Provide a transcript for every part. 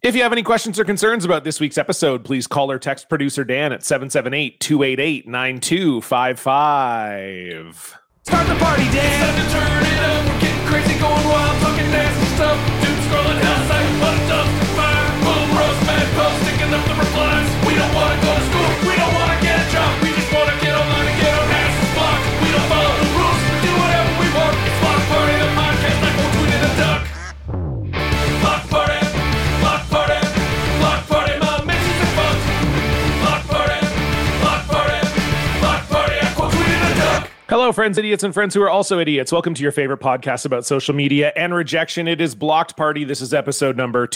If you have any questions or concerns about this week's episode, please call or text producer Dan at 778-288-9255. Start the party, Dan. Time to turn it up. We're getting crazy, going wild, talking nasty stuff. Dude scrolling hell site, but dust fire. Boom, roast, mad post, sticking up the replies. We don't want to go to school. We don't want to get a job. We just want to get online and get our asses blocked. We don't follow the rules. We do whatever we want. It's Block Party, the podcast like we'll tweet in a duck. Block Party. Block Party. Block Party. My mentions are fun. Block Party. Block Party. Block Party. I quote tweet in a duck. Hello, friends, idiots, and friends who are also idiots. Welcome to your favorite podcast about social media and rejection. It is Blocked Party. This is episode number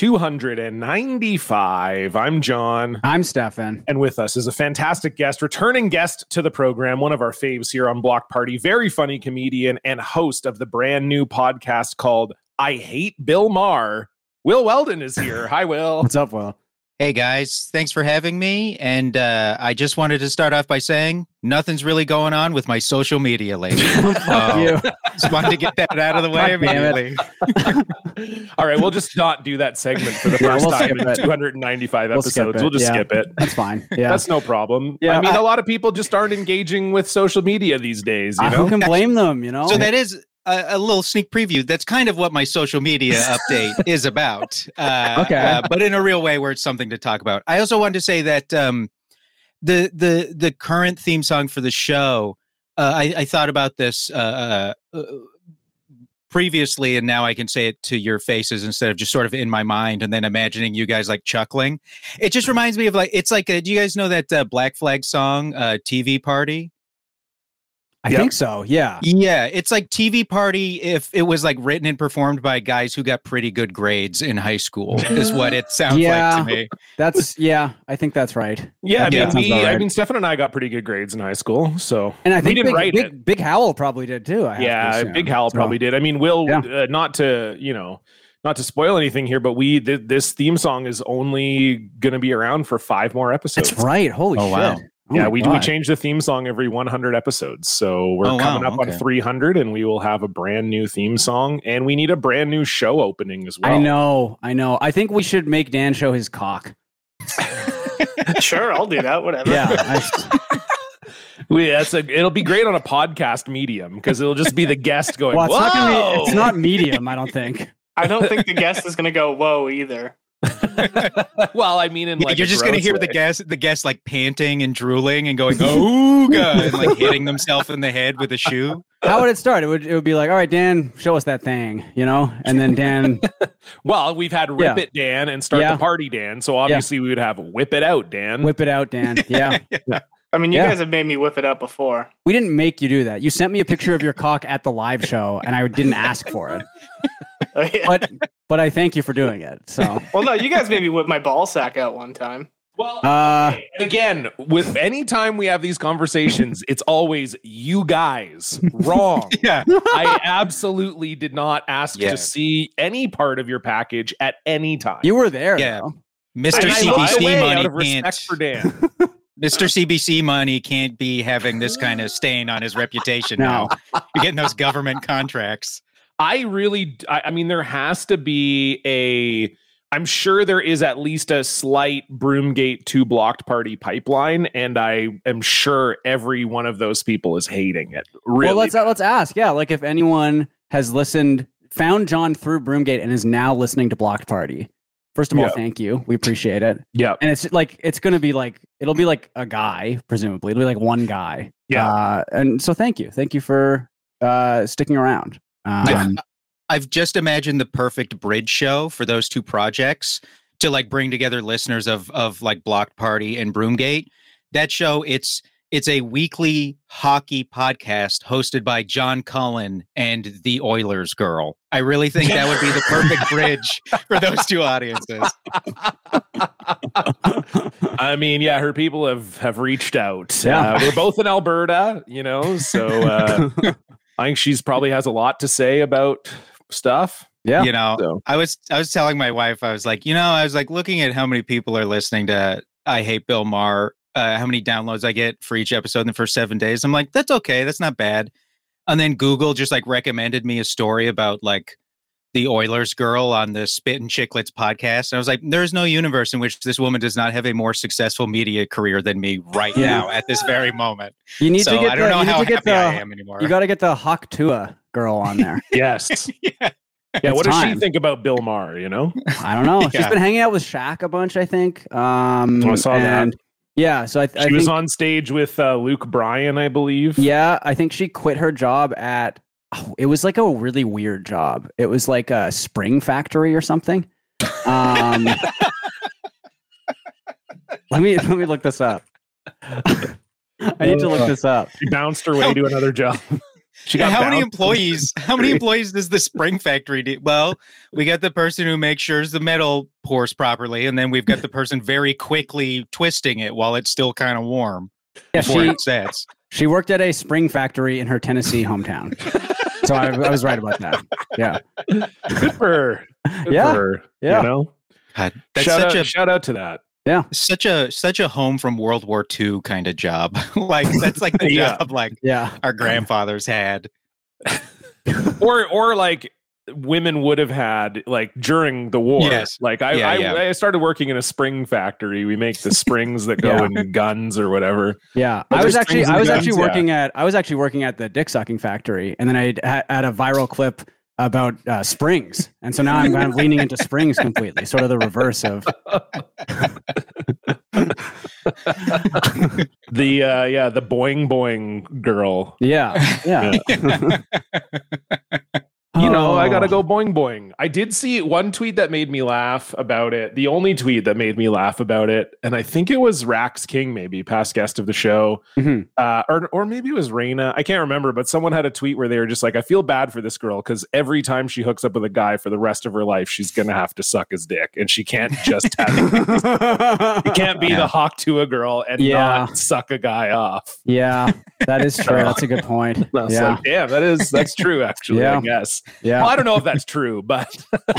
295. I'm John. I'm Stefan. And with us is a fantastic guest, returning guest to the program, one of our faves here on Blocked Party, very funny comedian and host of the brand new podcast called I Hate Bill Maher. Will Weldon is here. Hi, Will. What's up, Will? Hey guys, thanks for having me. And I just wanted to start off by saying nothing's really going on with my social media lately. Just wanted to get that out of the way immediately. All right, we'll just not do that segment for the first time in 295 episodes. We'll just skip it. That's fine. Yeah, that's no problem. Yeah, I mean, a lot of people just aren't engaging with social media these days. You know, who can blame them? You know, so that is a little sneak preview. That's kind of what my social media update is about. But in a real way where it's something to talk about. I also wanted to say that the current theme song for the show, I thought about this previously, and now I can say it to your faces instead of just sort of in my mind and then imagining you guys like chuckling. It just reminds me of like, it's like, do you guys know that Black Flag song, TV Party? I think so. Yeah. Yeah. It's like TV Party if it was like written and performed by guys who got pretty good grades in high school is what it sounds like to me. I think that's right. Yeah. I mean, Stefan and I got pretty good grades in high school. So, and I think Big Howell probably did too. Big Howell probably did. I mean, Will, not to spoil anything here, but this theme song is only going to be around for 5 more episodes. That's right. Holy shit. Wow. Yeah, we change the theme song every 100 episodes. So we're coming up on 300 and we will have a brand new theme song, and we need a brand new show opening as well. I know. I think we should make Dan show his cock. Sure, I'll do that. Whatever. Yeah. It'll be great on a podcast medium because it'll just be the guest going, well, whoa! It's not medium, I don't think. I don't think the guest is going to go, whoa, either. Well, I mean, you're just going to hear the guest like panting and drooling and going, oh god, and like hitting themselves in the head with a shoe. How would it start? It would be like, all right, Dan, show us that thing, and then Dan. Well, we've had Rip It Dan and Start the Party Dan, so obviously we would have Whip It Out Dan. Whip It Out Dan. Yeah. I mean, you guys have made me whip it up before. We didn't make you do that. You sent me a picture of your cock at the live show, and I didn't ask for it. Oh, yeah. But I thank you for doing it. So. Well, no, you guys made me whip my ball sack out one time. Well, again, with any time we have these conversations, it's always you guys wrong. Yeah, I absolutely did not ask to see any part of your package at any time. You were there, though. Mr. CBC money out of respect for Dan. Mr. CBC money can't be having this kind of stain on his reputation now. You're getting those government contracts. I mean, there has to be I'm sure there is at least a slight Broomgate to Blocked Party pipeline, and I am sure every one of those people is hating it. Really? Well, let's ask. Yeah, like if anyone has found John through Broomgate and is now listening to Blocked Party. First of all, thank you. We appreciate it. Yeah. And it'll be like a guy, presumably. It'll be like one guy. Yeah. And so thank you. Thank you for sticking around. I've just imagined the perfect bridge show for those two projects to like bring together listeners of like Blocked Party and Broomgate. That show, it's a weekly hockey podcast hosted by John Cullen and the Oilers girl. I really think that would be the perfect bridge for those two audiences. I mean, her people have reached out. We're both in Alberta, so I think she's probably has a lot to say about stuff. Yeah. I was telling my wife, I was like, looking at how many people are listening to I Hate Bill Maher, how many downloads I get for each episode in the first 7 days. I'm like, that's okay. That's not bad. And then Google just like recommended me a story about like the Oilers girl on the Spit and Chicklets podcast. And I was like, there's no universe in which this woman does not have a more successful media career than me right now at this very moment. You need So to get I don't know how happy I am anymore. You got to get the Hawk Tua girl on there. Yes. Yeah. Yeah, what does time. she think about Bill Maher, you know? I don't know. She's Yeah. been hanging out with Shaq a bunch, I think. I saw that. Yeah, so I She was think, on stage with Luke Bryan, I believe. yeah, I think she quit her job at. It was like a really weird job. It was like a spring factory or something. Let me look this up. I need to look this up. She bounced her way to another job. She got How many bounced. employees? How many employees does the Spring Factory do? Well, we got the person who makes sure the metal pours properly, and then we've got the person very quickly twisting it while it's still kind of warm Yeah, before it sets. she worked at a spring factory in her Tennessee hometown. So I was right about that. Yeah. Good for her. Good Yeah. for her, Yeah. You know? God, that's Shout out to that. such a home from World War II kind of job. Like that's like the Yeah. job like Yeah. our grandfathers had. Or like women would have had like during the war. Yes. Like Yeah. I started working in a spring factory. We make the springs that go Yeah. in guns or whatever. Yeah, But I was there's actually strings and guns, working at the dick sucking factory, and then I had a viral clip about springs, and so now I'm kind of leaning into springs completely, sort of the reverse of. The boing boing girl. Yeah, yeah. You know, I gotta Oh. go boing boing. I did see one tweet that made me laugh about it. The only tweet that made me laugh about it, and I think it was Rax King, maybe past guest of the show, Mhm. or maybe it was Raina. I can't remember, but someone had a tweet where they were just like, "I feel bad for this girl because every time she hooks up with a guy for the rest of her life, she's gonna have to suck his dick, and she can't just have you can't be Yeah. the Hawk Tua girl and Yeah. not suck a guy off." Yeah, that is true. That's a good point. I was Yeah, like, damn, that's true. Actually, Yeah. I guess. yeah. Well, I don't know if that's true, but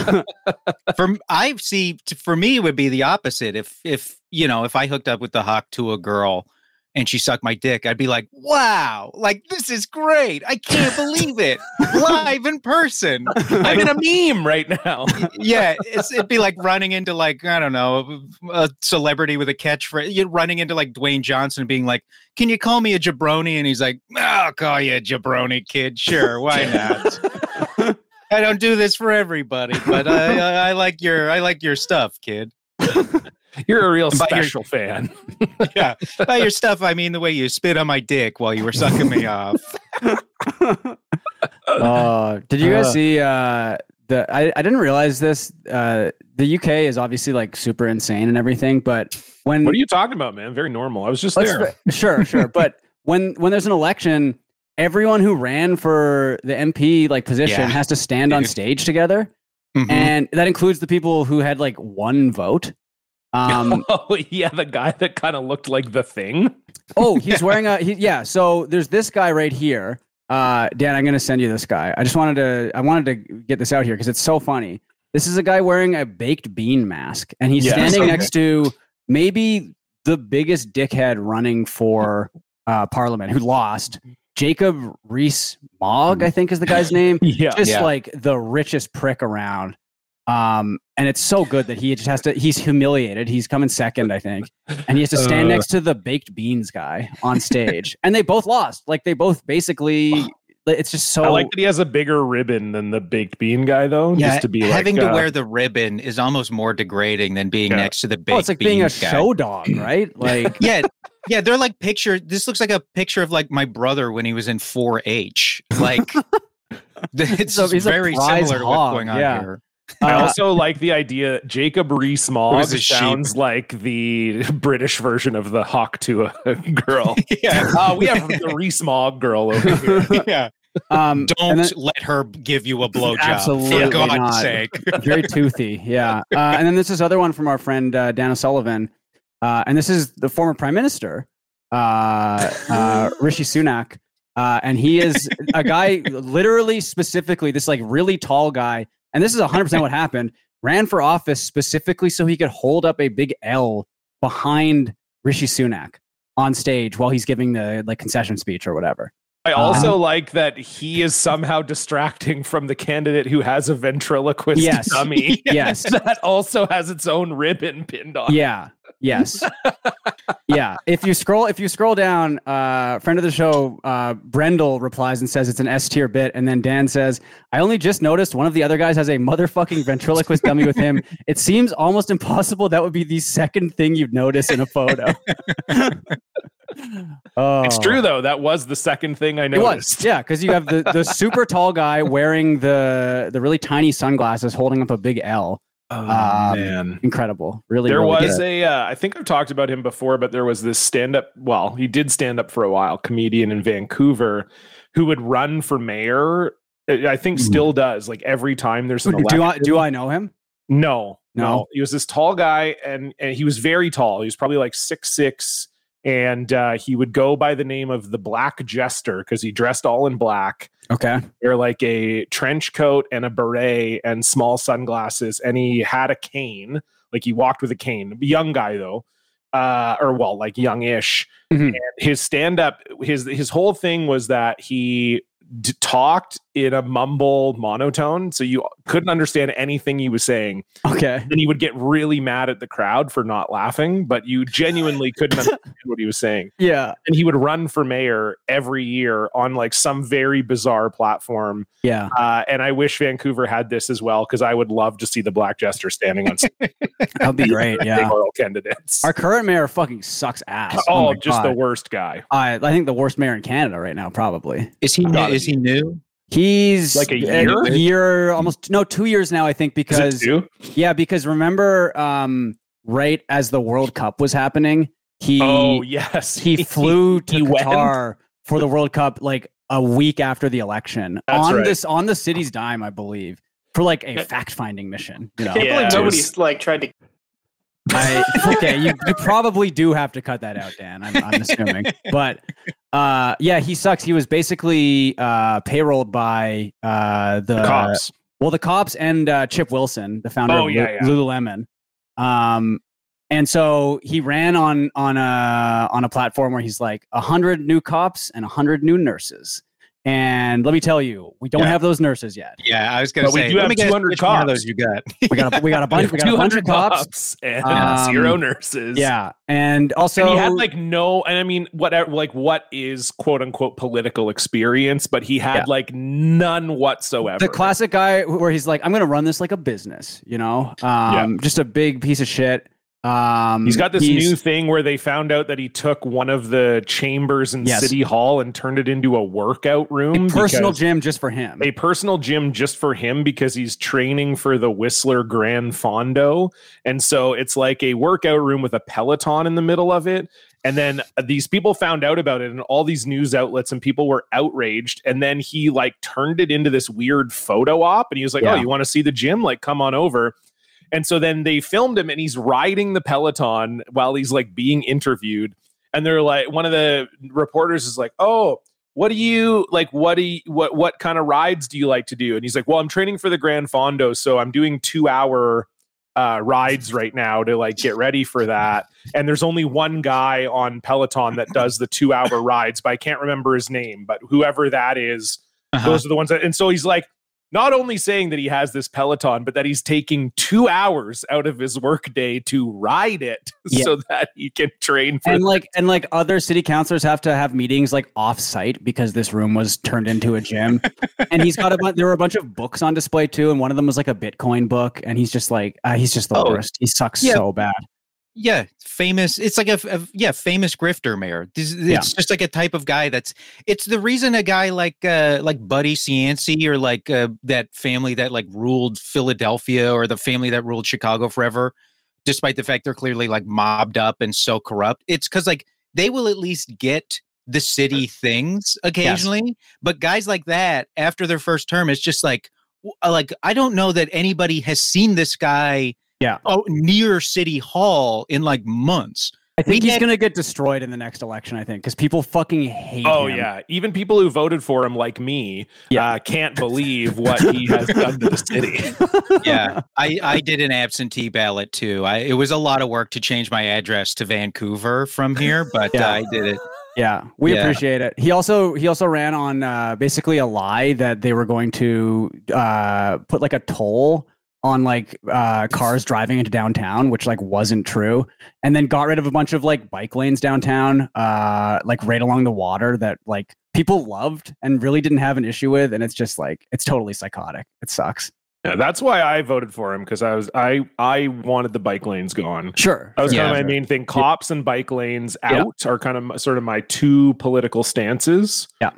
For me it would be the opposite. If you know, if I hooked up with the Hawk to a girl and she sucked my dick, I'd be like, wow, like this is great. I can't believe it. Live in person. I'm in a meme right now. Yeah, it'd be like running into like, I don't know, a celebrity with a catchphrase. You're running into like Dwayne Johnson being like, can you call me a jabroni? And he's like, I'll call you a jabroni, kid. Sure, why not? I don't do this for everybody, but I like your stuff, kid. You're a real By your- special fan. Yeah, by your stuff, I mean the way you spit on my dick while you were sucking me off. Did you guys see I didn't realize this. The UK is obviously like super insane and everything, but when What are you talking about, man? Very normal. I was just there. Sure. But when there's an election, everyone who ran for the MP like position Yeah. has to stand on Dude. stage together, Mhm. and that includes the people who had like one vote. Oh yeah, the guy that kind of looked like the Thing. Oh, he's wearing yeah. So there's this guy right here. Dan, I'm gonna send you this guy. I wanted to get this out here because it's so funny. This is a guy wearing a baked bean mask, and he's Yes, standing okay. next to maybe the biggest dickhead running for Parliament who lost. Jacob Rees-Mogg, I think is the guy's name. Yeah, Just Yeah. like the richest prick around. And it's so good that he just has to, he's humiliated. He's coming second, I think. And he has to stand next to the baked beans guy on stage. And they both lost. Like they both basically, it's just so. I like that he has a bigger ribbon than the baked bean guy, though. Yeah, just to be having like, to wear the ribbon is almost more degrading than being Yeah. next to the baked it's like being a beans guy. show dog, right? Like, Yeah, they're like this looks like a picture of like my brother when he was in 4-H. Like it's He's a very prize similar to what's hog, going on yeah. here. I also like the idea. Jacob Rees-Mogg Who's a sheep? sounds like the British version of the Hawk to a girl. Yeah. We have the Rees-Mogg girl over here. Yeah. and Don't then- let her give you a blowjob. Absolutely For God's not. sake. very toothy. Yeah. And then this other one from our friend Dan O'Sullivan. And this is the former prime minister, Rishi Sunak. And he is a guy, literally specifically, this like really tall guy. And this is 100% what happened. Ran for office specifically so he could hold up a big L behind Rishi Sunak on stage while he's giving the like concession speech or whatever. I also like that he is somehow distracting from the candidate who has a ventriloquist dummy. Yes. That also has its own ribbon pinned on. Yeah. Yes. Yeah. If you scroll down, friend of the show, Brendel replies and says it's an S tier bit, and then Dan says, "I only just noticed one of the other guys has a motherfucking ventriloquist dummy with him. It seems almost impossible that would be the second thing you'd notice in a photo." Oh. It's true though. That was the second thing I noticed. It was, yeah, because you have the super tall guy wearing the really tiny sunglasses, holding up a big L. Oh man, incredible! Really, there really was good. I think I've talked about him before, but there was this stand-up. Well, he did stand up for a while. Comedian in Vancouver, who would run for mayor. I think still does. Like every time there's an election. Do I know him? No. He was this tall guy, and he was very tall. He was probably like 6'6". And he would go by the name of the Black Jester because he dressed all in black. Okay. Wear like a trench coat and a beret and small sunglasses. And he had a cane. Like he walked with a cane. A young guy though. Like youngish. Mm-hmm. And his stand-up, his whole thing was that he talked in a mumble monotone, so you couldn't understand anything he was saying. Okay. And he would get really mad at the crowd for not laughing, but you genuinely couldn't understand what he was saying. Yeah. And he would run for mayor every year on like some very bizarre platform. Yeah. And I wish Vancouver had this as well, because I would love to see the Black Jester standing on stage. That'd be great. Yeah. Mayoral candidates. Our current mayor fucking sucks ass. Oh, just the worst guy. I think the worst mayor in Canada right now, probably. Is he new? He's like a year, almost 2 years now, I think, because because remember, right as the World Cup was happening, he flew to Qatar for the World Cup like a week after the election. That's on the city's dime, I believe, for like a fact-finding mission. You know, I can't believe nobody's like tried to. You probably do have to cut that out, Dan. I'm assuming, but he sucks. He was basically payrolled by the cops. Well, the cops and Chip Wilson, the founder of Lululemon. And so he ran on a platform where he's like 100 new cops and 100 new nurses. And let me tell you, we don't have those nurses yet. Yeah, I was going to say, we do have 200 cops. One of those you got. we got a bunch. We got 200 cops and 0 nurses. Yeah, and also he had like no, and I mean, what is quote unquote political experience, but he had like none whatsoever. The classic guy where he's like, I'm going to run this like a business, you know, just a big piece of shit. He's got this new thing where they found out that he took one of the chambers in City Hall and turned it into a workout room. A personal gym just for him. A personal gym just for him because he's training for the Whistler Grand Fondo. And so it's like a workout room with a Peloton in the middle of it. And then these people found out about it in all these news outlets and people were outraged. And then he like turned it into this weird photo op. And he was like, oh, you want to see the gym? Like, come on over. And so then they filmed him and he's riding the Peloton while he's like being interviewed. And they're like, one of the reporters is like, oh, what kind of rides do you like to do? And he's like, well, I'm training for the Grand Fondo. So I'm doing 2-hour rides right now to like get ready for that. And there's only one guy on Peloton that does the 2-hour rides, but I can't remember his name, but whoever that is, those are the ones that, and so he's like, not only saying that he has this Peloton, but that he's taking 2 hours out of his workday to ride it so that he can train for and like other city councilors have to have meetings like off-site because this room was turned into a gym. And he's got there were a bunch of books on display too, and one of them was like a Bitcoin book, and he's just like he's just the worst. He sucks so bad. Yeah, famous. It's like a famous grifter mayor. It's just like a type of guy it's the reason a guy like Buddy Cianci or like that family that like ruled Philadelphia or the family that ruled Chicago forever, despite the fact they're clearly like mobbed up and so corrupt. It's because like they will at least get the city things occasionally, but guys like that after their first term, it's just like I don't know that anybody has seen this guy. Near City Hall in like months. I think he's going to get destroyed in the next election, I think, because people fucking hate him. Oh, yeah. Even people who voted for him, like me, can't believe what he has done to the city. Yeah. I did an absentee ballot, too. It was a lot of work to change my address to Vancouver from here, but I did it. Yeah, we Yeah. appreciate it. He also ran on basically a lie that they were going to put like a toll on like cars driving into downtown, which like wasn't true, and then got rid of a bunch of like bike lanes downtown, like right along the water that like people loved and really didn't have an issue with, and it's just like it's totally psychotic. It sucks. Yeah, that's why I voted for him, because I wanted the bike lanes gone. Sure. That was Yeah. kind of my main thing. Cops and bike lanes out are kind of sort of my two political stances. Yeah.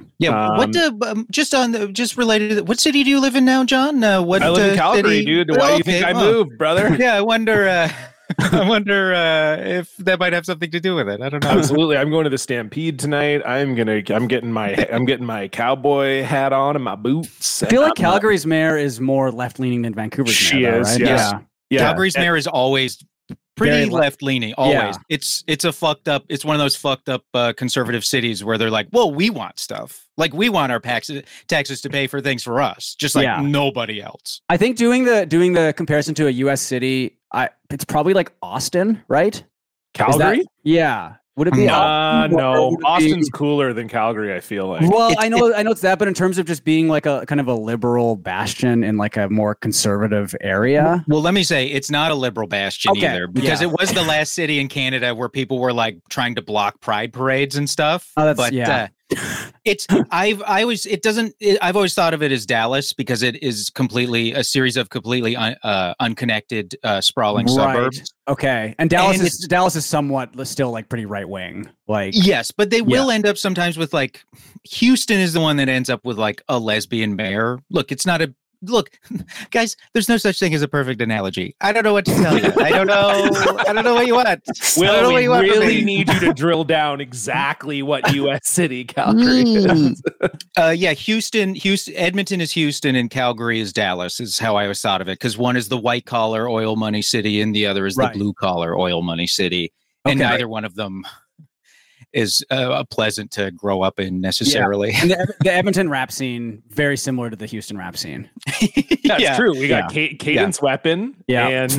Just related to what city do you live in now, John? What I live in Calgary, city? dude. Why do you think I moved, brother? Yeah, I wonder. I wonder if that might have something to do with it. I don't know. Absolutely. I'm going to the Stampede tonight. I'm getting my cowboy hat on and my boots. I feel and like I'm not- Calgary's mayor is more left leaning than Vancouver's She mayor. is, Right? yes. Yeah. Calgary's mayor is always pretty Very left leaning. Always. Yeah. It's a fucked up. It's one of those fucked up conservative cities where they're like, well, we want stuff. Like we want our taxes to pay for things for us, just like Yeah. nobody else. I think doing the comparison to a U.S. city, it's probably like Austin, right? Is that- Calgary? yeah. Would it be? Austin, or No. would it be- Austin's cooler than Calgary, I feel like. Well, It's- I know it's that, but in terms of just being like a kind of a liberal bastion in like a more conservative area. Well, let me say it's not a liberal bastion Okay, either, because yeah. it was the last city in Canada where people were like trying to block pride parades and stuff. Oh, that's- but yeah. I've always thought of it as Dallas because it is completely a series of completely unconnected sprawling suburbs. Okay. And Dallas And is somewhat still like pretty right wing. Like Yes, but they will end up sometimes with like Houston is the one that ends up with like a lesbian mayor. Look, it's not a look, guys, there's no such thing as a perfect analogy. I don't know what to tell you. I don't know what you want. I don't know Will, what we you want from really me. need you to drill down exactly what U.S. city Calgary is. Yeah, Houston, Edmonton is Houston, and Calgary is Dallas. Is how I always thought of it, because one is the white collar oil money city, and the other is Right. the blue collar oil money city, and Okay. neither one of them is pleasant to grow up in necessarily. and the Edmonton rap scene, very similar to the Houston rap scene. That's Yeah. true. We got Cadence Weapon Yeah. and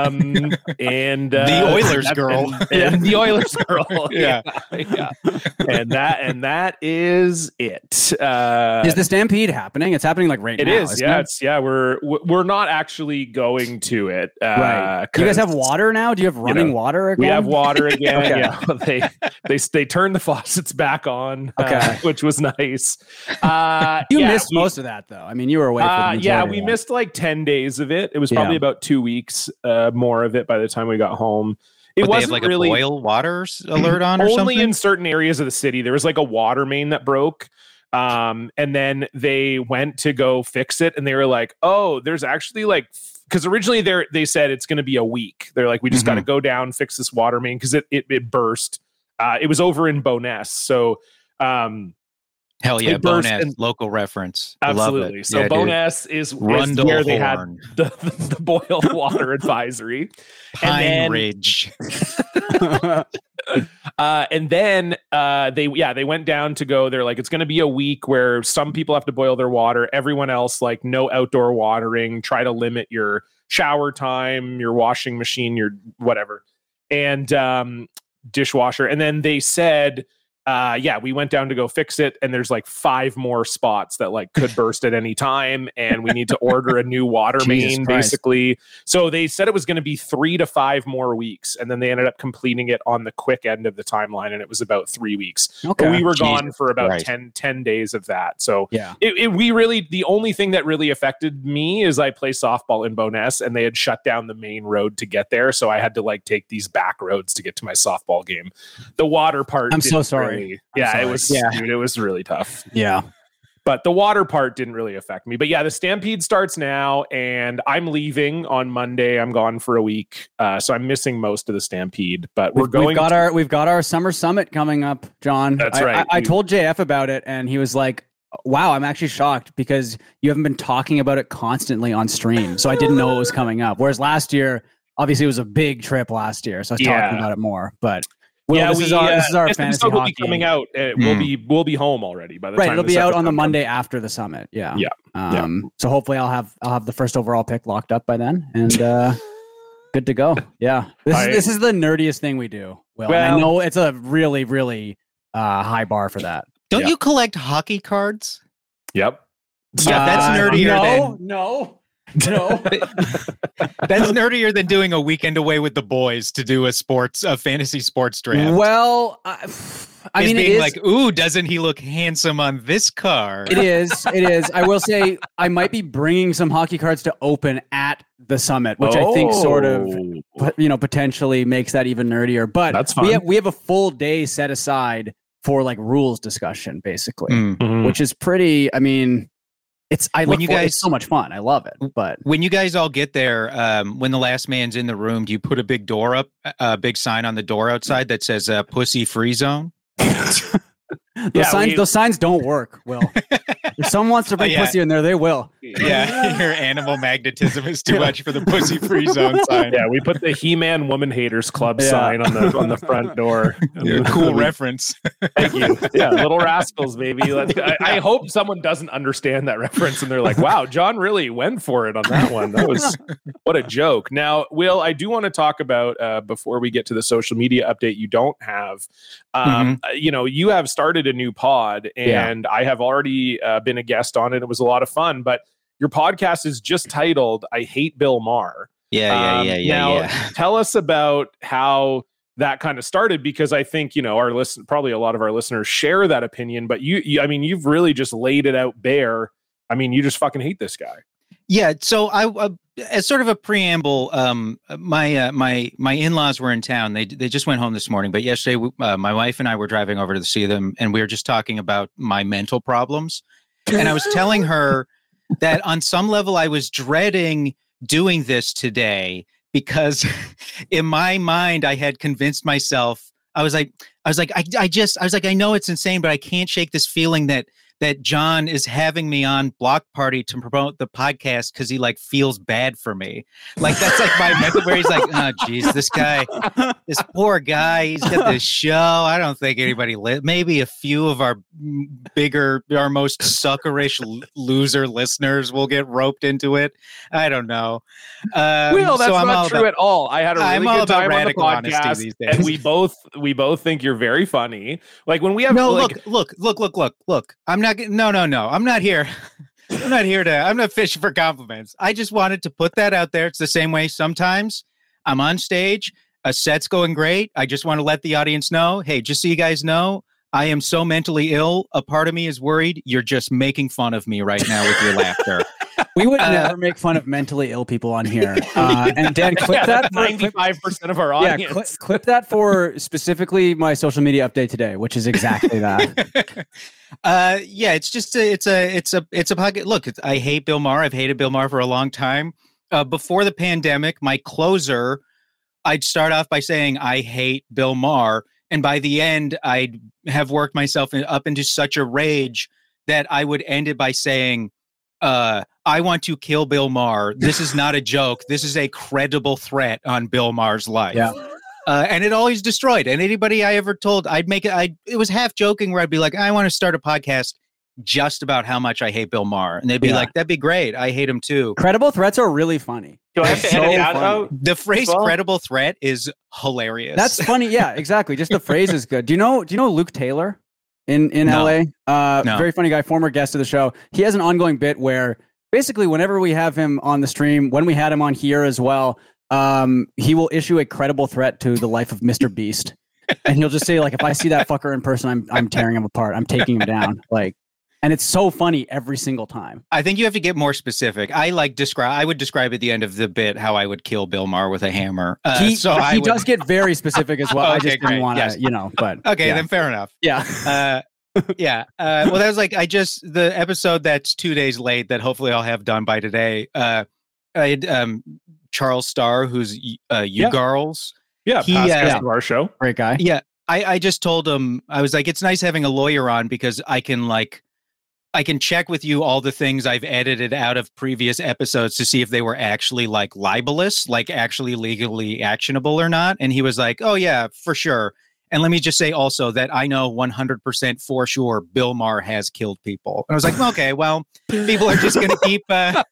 The Oilers girl. and the Oilers girl. Yeah. yeah. And that is it. Is the Stampede happening? It's happening like right It now. is. isn't Yeah. it? It's we're not actually going to it. Right. Do you guys have water now? Do you have running water again? We have water again. Okay. Yeah, they turned the faucets back on, Okay. which was nice. You yeah, missed most of that though. I mean, you were away for the majority yeah, of we that. missed like 10 days of it. It was Yeah. probably about 2 weeks more of it by the time we got home. It But they have wasn't like really a boil water alert on, or only something. in certain areas of the city. There was like a water main that broke. And then they went to go fix it, and they were like, "Oh, there's actually like." Because originally they said it's going to be a week. They're like, we just got to go down, fix this water main because it burst. It was over in Boness, so Hell yeah, it burst Boness, and- local reference. I love absolutely. it. So Yeah, dude. Boness is Rundle where they had Horn. the boiled water advisory, Pine then- Ridge. and then they went down to go. They're like, it's going to be a week where some people have to boil their water. Everyone else, like, no outdoor watering. Try to limit your shower time, your washing machine, your whatever, and dishwasher. And then they said, we went down to go fix it, and there's like 5 more spots that like could burst at any time, and we need to order a new water Jesus main, Christ. basically. So they said it was going to be 3 to 5 more weeks, and then they ended up completing it on the quick end of the timeline, and it was about 3 weeks. Okay. But we were Jesus gone for about Christ. 10 days of that. So Yeah. the only thing that really affected me is I play softball in Boness, and they had shut down the main road to get there. So I had to like take these back roads to get to my softball game. The water part. I'm so didn't sorry. really- I'm yeah, sorry. it was, Yeah. dude, it was really tough. Yeah. But the water part didn't really affect me. But yeah, the Stampede starts now, and I'm leaving on Monday. I'm gone for a week. So I'm missing most of the Stampede, but we've we've got our summer summit coming up, John. That's right. I told JF about it, and he was like, "Wow, I'm actually shocked because you haven't been talking about it constantly on stream, so I didn't know it was coming up." Whereas last year, obviously, it was a big trip last year, so I was talking about it more. But this is our this fantasy episode will hockey. be coming out. We'll be home already by the Right, time it'll this be out on the episode Monday after the summit. Yeah. Yeah. So hopefully I'll have the first overall pick locked up by then, and good to go. Yeah. This is the nerdiest thing we do. Well, I Well- know it's a really, really high bar for that. Don't Yeah. you collect hockey cards? Yep. Yeah, that's nerdier No. That's nerdier than doing a weekend away with the boys to do a fantasy sports draft. Well, I mean, being it is, like, ooh, doesn't he look handsome on this card? It is. I will say I might be bringing some hockey cards to open at the summit, which I think sort of, potentially makes that even nerdier. But That's fun. we have a full day set aside for like rules discussion, basically, Mhm. which is pretty. I mean, it's so much fun. I love it. But When you guys all get there, when the last man's in the room, do you put a big door up, a big sign on the door outside that says "pussy free zone"? those signs don't work. Will if someone wants to bring pussy in there, they will. Yeah, your animal magnetism is too much for the pussy free zone sign. Yeah, we put the He-Man Woman Haters Club sign on the front door. Yeah, cool reference. Thank you. Yeah, Little Rascals, baby. I hope someone doesn't understand that reference and they're like, "Wow, John really went for it on that one. That was what a joke." Now, Will, I do want to talk about before we get to the social media update you don't have. You have started a new pod, and I have already been a guest on it. It was a lot of fun, but your podcast is just titled "I Hate Bill Maher." Now, tell us about how that kind of started, because I think probably a lot of our listeners share that opinion. But you've really just laid it out bare. I mean, you just fucking hate this guy. Yeah. So I, as sort of a preamble, my in-laws were in town. They just went home this morning, but yesterday my wife and I were driving over to see them, and we were just talking about my mental problems. And I was telling her that on some level I was dreading doing this today because in my mind I had convinced myself. I was like, I know it's insane, but I can't shake this feeling that John is having me on Block Party to promote the podcast because he like feels bad for me. Like that's like my method where he's like, oh geez, this poor guy, he's got this show. I don't think anybody maybe a few of our most suckerish loser listeners will get roped into it. I don't know. Well, that's not true at all. I had a really good time on the podcast, these days. and we both think you're very funny. Like when we have look. I'm not here. I'm not fishing for compliments. I just wanted to put that out there. It's the same way sometimes I'm on stage, a set's going great. I just want to let the audience know, hey, just so you guys know, I am so mentally ill. A part of me is worried you're just making fun of me right now with your laughter. We would never make fun of mentally ill people on here. And Dan, clip that. 95% of our audience. Yeah, clip that for specifically my social media update today, which is exactly that. It's just it's a pocket. Look, I hate Bill Maher. I've hated Bill Maher for a long time. Before the pandemic, my closer, I'd start off by saying I hate Bill Maher, and by the end, I'd have worked myself up into such a rage that I would end it by saying, I want to kill Bill Maher. This is not a joke. This is a credible threat on Bill Maher's life. Yeah. And it always destroyed. And anybody I ever told, it was half joking where I'd be like, I want to start a podcast just about how much I hate Bill Maher. And they'd be like, that'd be great. I hate him too. Credible threats are really funny. Do I have to edit it out though? The phrase credible threat is hilarious. That's funny. Yeah, exactly. Just the phrase is good. Do you know Luke Taylor in LA? No. Very funny guy, former guest of the show. He has an ongoing bit where basically whenever we have him on the stream, when we had him on here as well, he will issue a credible threat to the life of Mr. Beast. And he'll just say, like, if I see that fucker in person, I'm tearing him apart. I'm taking him down. Like, and it's so funny every single time. I think you have to get more specific. I would describe at the end of the bit how I would kill Bill Maher with a hammer. He does get very specific as well. Okay, I just didn't want to, but okay, then fair enough. Yeah. Yeah. Well, that was like, the episode that's 2 days late that hopefully I'll have done by today. I had Charles Starr, who's YouGarls. Yeah. Past to our show. Great guy. Yeah. I just told him, I was like, it's nice having a lawyer on because I can check with you all the things I've edited out of previous episodes to see if they were actually like libelous, like actually legally actionable or not. And he was like, oh yeah, for sure. And let me just say also that I know 100% for sure Bill Maher has killed people. And I was like, okay, well, people are just going to keep,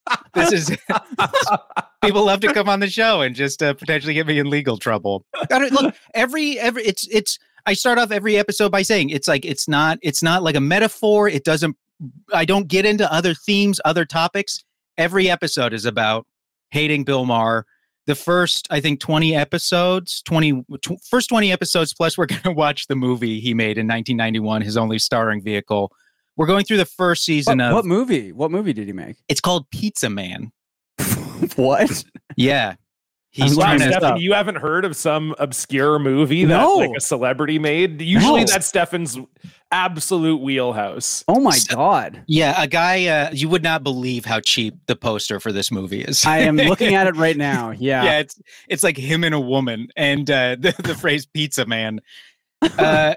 people love to come on the show and just potentially get me in legal trouble. Look, I start off every episode by saying it's not like a metaphor. I don't get into other themes, other topics. Every episode is about hating Bill Maher. The first, I think, 20 episodes, first 20 episodes, plus we're going to watch the movie he made in 1991, his only starring vehicle. We're going through the first season of... What movie? What movie did he make? It's called Pizza Man. What? Yeah. Wow, Stefan, you haven't heard of some obscure movie that like a celebrity made? Usually that's Stefan's absolute wheelhouse. Oh my God. Yeah, a guy, you would not believe how cheap the poster for this movie is. I am looking at it right now. Yeah. Yeah, it's like him and a woman and the phrase Pizza Man. I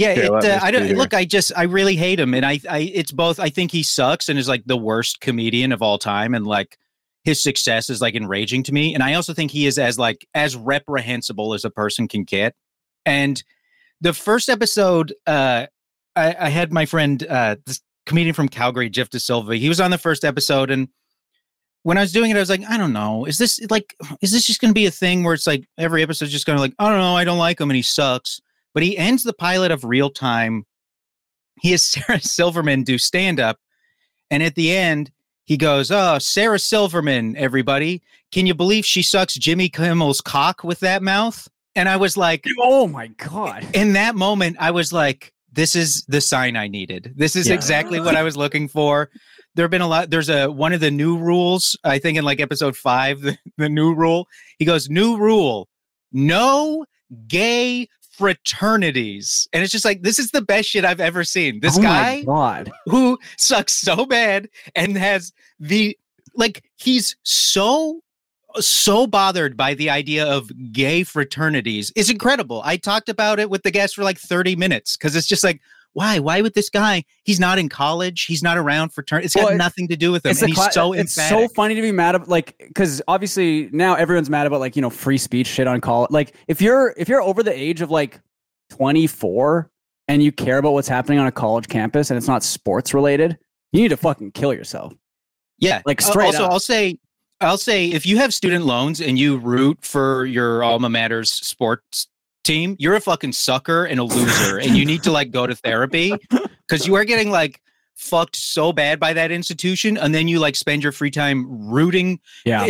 really hate him. And it's both, I think he sucks and is like the worst comedian of all time. And like, his success is like enraging to me. And I also think he is as reprehensible as a person can get. And the first episode, I had my friend, this comedian from Calgary, Jeff De Silva. He was on the first episode. And when I was doing it, I was like, I don't know. Is this just going to be a thing where it's like every episode is just going to like, I don't know. I don't like him and he sucks. But he ends the pilot of Real Time. He has Sarah Silverman do stand up. And at the end, he goes, "Oh, Sarah Silverman, everybody. Can you believe she sucks Jimmy Kimmel's cock with that mouth?" And I was like, oh my God. In that moment, I was like, this is the sign I needed. This is exactly what I was looking for. There have been a lot. There's one of the new rules, I think in like episode 5, the new rule. He goes, "New rule, no gay fraternities." And it's just like, this is the best shit I've ever seen. This guy who sucks so bad and has he's so bothered by the idea of gay fraternities is incredible. I talked about it with the guest for like 30 minutes because it's just like, why would this guy? He's not in college. He's not around fraternity. It's got nothing to do with him. And he's so emphatic. It's so funny to be mad about, like, because obviously now everyone's mad about like, you know, free speech shit on college. Like if you're over the age of like 24 and you care about what's happening on a college campus and it's not sports related, you need to fucking kill yourself. Yeah. Like straight up. I'll say if you have student loans and you root for your alma mater's sports team, you're a fucking sucker and a loser and you need to like go to therapy because you are getting like fucked so bad by that institution, and then you like spend your free time rooting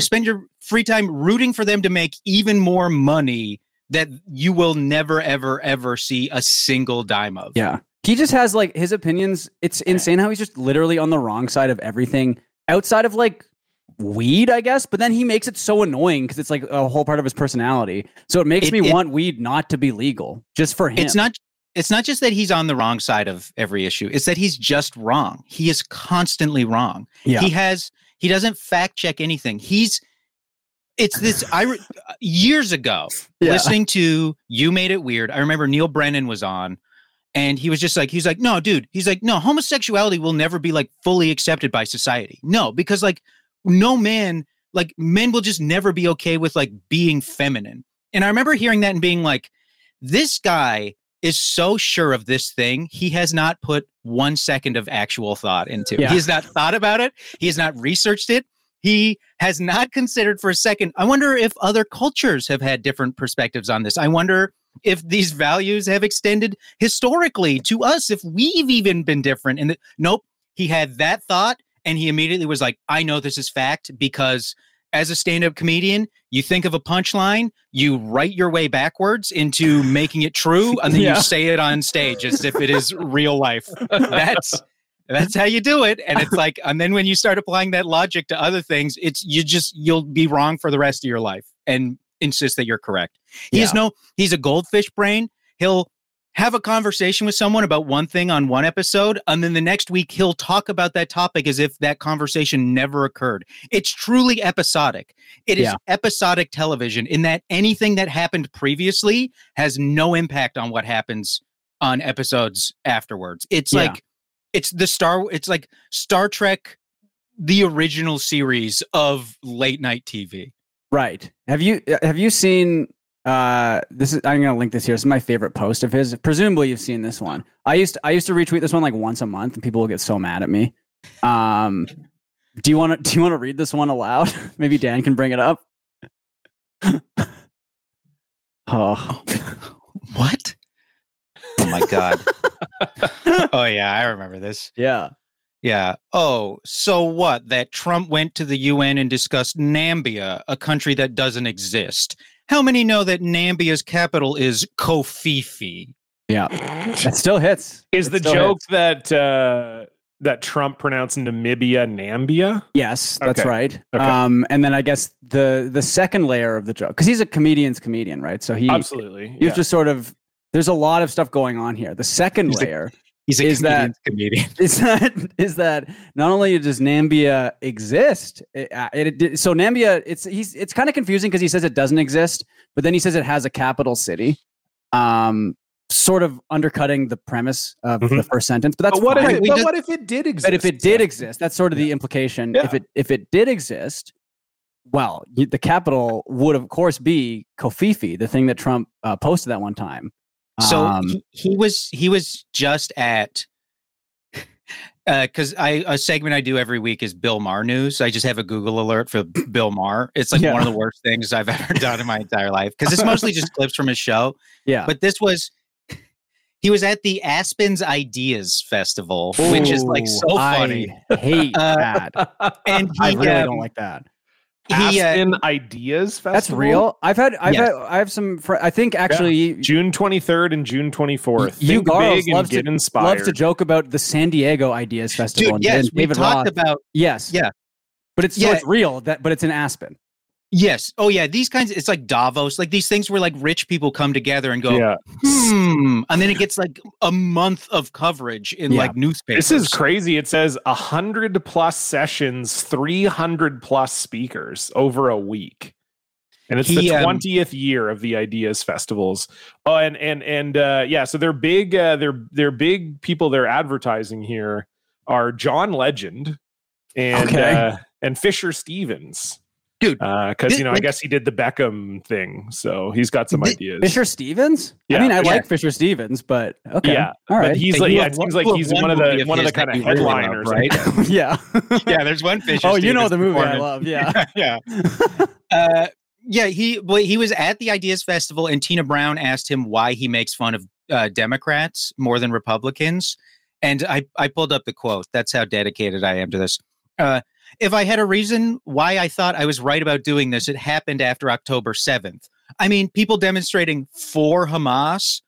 for them to make even more money that you will never ever ever see a single dime of. Yeah. He just has like his opinions. It's insane how he's just literally on the wrong side of everything outside of like weed, I guess, but then he makes it so annoying because it's like a whole part of his personality. So it makes me want weed not to be legal just for him. It's not just that he's on the wrong side of every issue. It's that he's just wrong. He is constantly wrong. Yeah. He doesn't fact check anything. Years ago, listening to You Made It Weird, I remember Neil Brennan was on and he was just like, he's like, no, dude, he's like, no, homosexuality will never be like fully accepted by society. No, because like, no man, like men will just never be okay with like being feminine. And I remember hearing that and being like, this guy is so sure of this thing. He has not put 1 second of actual thought into it. He has not thought about it. He has not researched it. He has not considered for a second. I wonder if other cultures have had different perspectives on this. I wonder if these values have extended historically to us, if we've even been different. And nope, he had that thought. And he immediately was like, I know this is fact because as a stand-up comedian, you think of a punchline, you write your way backwards into making it true, and then you say it on stage as if it is real life. That's how you do it. And it's like, and then when you start applying that logic to other things, you'll be wrong for the rest of your life and insist that you're correct. He's a goldfish brain. He'll have a conversation with someone about one thing on one episode, and then the next week he'll talk about that topic as if that conversation never occurred. It's truly episodic. It is episodic television in that anything that happened previously has no impact on what happens on episodes afterwards. It's like it's like Star Trek, the original series of late night TV. Right. Have you seen I'm going to link this here. This is my favorite post of his. Presumably you've seen this one. I used to retweet this one like once a month and people will get so mad at me. Do you want to read this one aloud? Maybe Dan can bring it up. Oh. What? my God. Oh, yeah, I remember this. Yeah. Yeah. Oh, so what? That Trump went to the UN and discussed Nambia, a country that doesn't exist. How many know that Nambia's capital is Kofifi? Yeah. That still hits. Is It the still joke hits. that Trump pronounced Namibia Nambia? Yes, that's Okay. right. Okay. And then I guess the second layer of the joke, because he's a comedian's comedian, right? So he Absolutely. you just sort of there's a lot of stuff going on here. The second layer He's a Is that- comedian. is that not only does Nambia exist, so Nambia it's kind of confusing because he says it doesn't exist, but then he says it has a capital city, sort of undercutting the premise of the first sentence. But that's But what, fine. if, what if it did exist? But if it did exist, that's sort of the implication. Yeah. If it did exist, well, the capital would of course be Kofifi, the thing that Trump posted that one time. So he was just at because a segment I do every week is Bill Maher news. I just have a Google alert for Bill Maher. It's like Yeah. one of the worst things I've ever done in my entire life because it's mostly just clips from his show. Yeah, But he was at the Aspen's Ideas Festival, which is like so funny. I hate that. And I he, really don't like that. Aspen Ideas Festival? That's real. I Yes. have some. I think actually, June 23rd and June 24th. Hugh Think Garles big and loves get to inspired. joke about the San Diego Ideas Festival. dude, yes, and we David talked Roth. about Yes, Yeah. but it's Yeah. so it's real but it's in Aspen. yes. Oh yeah, these kinds. It's like Davos, like these things where like rich people come together and go, Yeah. and then it gets like a month of coverage in Yeah. like newspapers. This is crazy. It says 100 plus sessions, 300 plus speakers over a week. And it's the 20th year of the Ideas Festivals. Oh, and yeah, so they're big they're big people they're advertising here are John Legend and Fisher Stevens. Dude, because I guess he did the Beckham thing, so he's got some ideas. Fisher Stevens. I Yeah. mean, I Yeah. like Fisher Stevens, but okay, Yeah, all right. but he's Hey, like, you yeah, have it one- seems like you have he's one one of movie the of one of the his that kind of you really love, headliners, right? yeah. Yeah, there's one Fisher. Oh, you know Stevens the movie I performance. love. Yeah. Yeah. He was at the Ideas Festival, and Tina Brown asked him why he makes fun of Democrats more than Republicans. And I pulled up the quote. That's how dedicated I am to this. If I had a reason why I thought I was right about doing this, it happened after October 7th. I mean, people demonstrating for Hamas.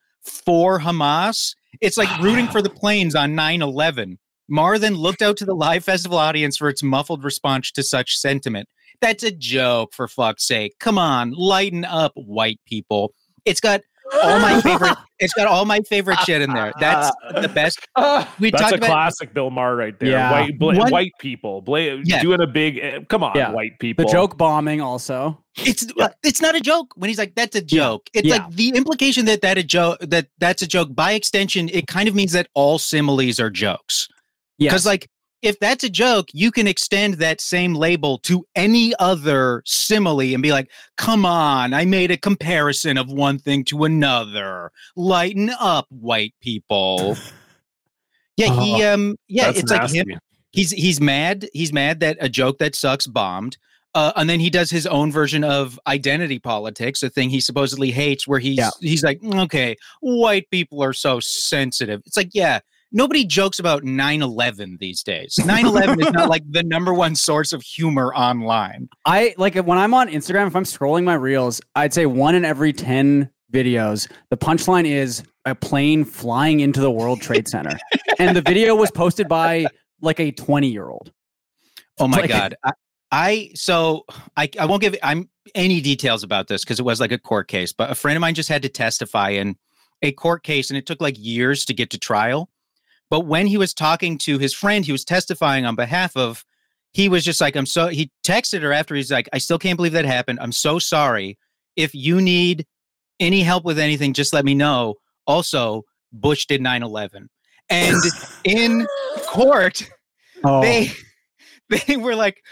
It's like rooting for the planes on 9/11. Maher then looked out to the live festival audience for its muffled response to such sentiment. That's a joke, for fuck's sake. Come on, lighten up, white people. It's got all my favorite. It's got all my favorite shit in there. That's the best. We That's talked a about classic Bill Maher right there. Yeah. White people Yeah. doing a big. Come on, Yeah. white people. The joke bombing also. it's not a joke when he's like that's a joke. It's Yeah. like the implication that that's a joke. By extension, it kind of means that all similes are jokes. Yes. Because like if that's a joke, you can extend that same label to any other simile and be like, come on, I made a comparison of one thing to another. Lighten up, white people. Yeah, That's it's like nasty. him. He's mad. He's mad that a joke that sucks bombed. And then he does his own version of identity politics, a thing he supposedly hates, where he's like, okay, white people are so sensitive. It's like, yeah, nobody jokes about 9/11 these days. 9/11 is not like the number one source of humor online. I like when I'm on Instagram, if I'm scrolling my reels, I'd say 1 in every 10 videos, the punchline is a plane flying into the World Trade Center. And the video was posted by like a 20-year-old. Oh my Like- God. I won't give any details about this because it was like a court case, but a friend of mine just had to testify in a court case and it took like years to get to trial. But when he was talking to his friend he was testifying on behalf of, he was just like, he texted her after, he's like, I still can't believe that happened. I'm so sorry. If you need any help with anything, just let me know. Also, Bush did 9/11. And in court, Oh, they were like,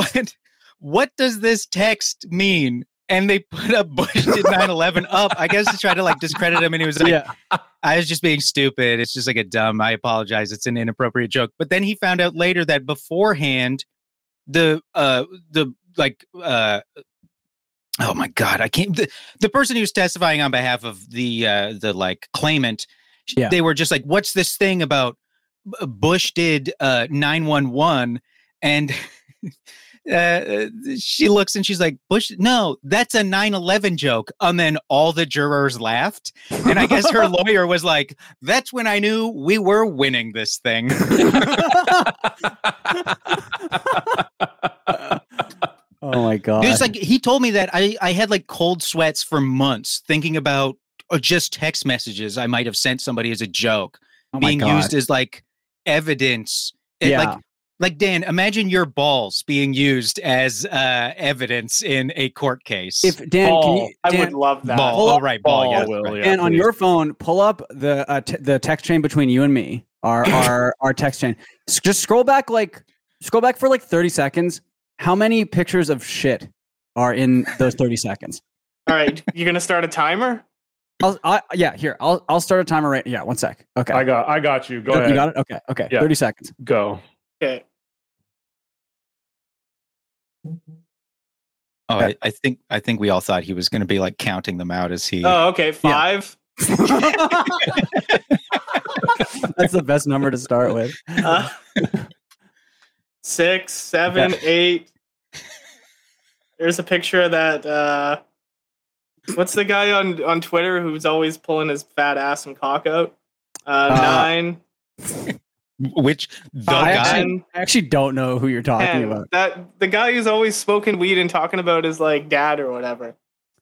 what does this text mean? And they put up Bush did 9/11 up, I guess, to try to like discredit him. And he was like, yeah. I was just being stupid. It's just like I apologize. It's an inappropriate joke. But then he found out later that beforehand, oh my God, I can't. The person who was testifying on behalf of the like claimant Yeah. They were just like, what's this thing about Bush did 911? And she looks and she's like, Bush, no, that's a 9/11 joke. And then all the jurors laughed. And I guess her lawyer was like, that's when I knew we were winning this thing. Oh my God. It's like, he told me that I had like cold sweats for months thinking about just text messages I might have sent somebody as a joke being used as like evidence. Like Dan, imagine your balls being used as evidence in a court case. If Dan, Ball. I would love that. Ball. Oh, right. Ball. Yeah, Will, right. yeah, Dan, on please. your phone, pull up the text chain between you and me. Our text chain. Just scroll back for like 30 seconds. How many pictures of shit are in those 30 seconds? All right, you're gonna start a timer. I'll start a timer right. Yeah, 1 sec. Okay, I got you. Go ahead. You got it. Okay. Yeah. 30 seconds. Go. Okay. Oh, I think we all thought he was going to be like counting them out as he. Oh, okay. 5. That's the best number to start with. 6, 7, 8. There's a picture of that. What's the guy on Twitter who's always pulling his fat ass and cock out? 9. Which the guy? I actually don't know who you're talking 10. about. That the guy who's always smoking weed and talking about his like dad or whatever.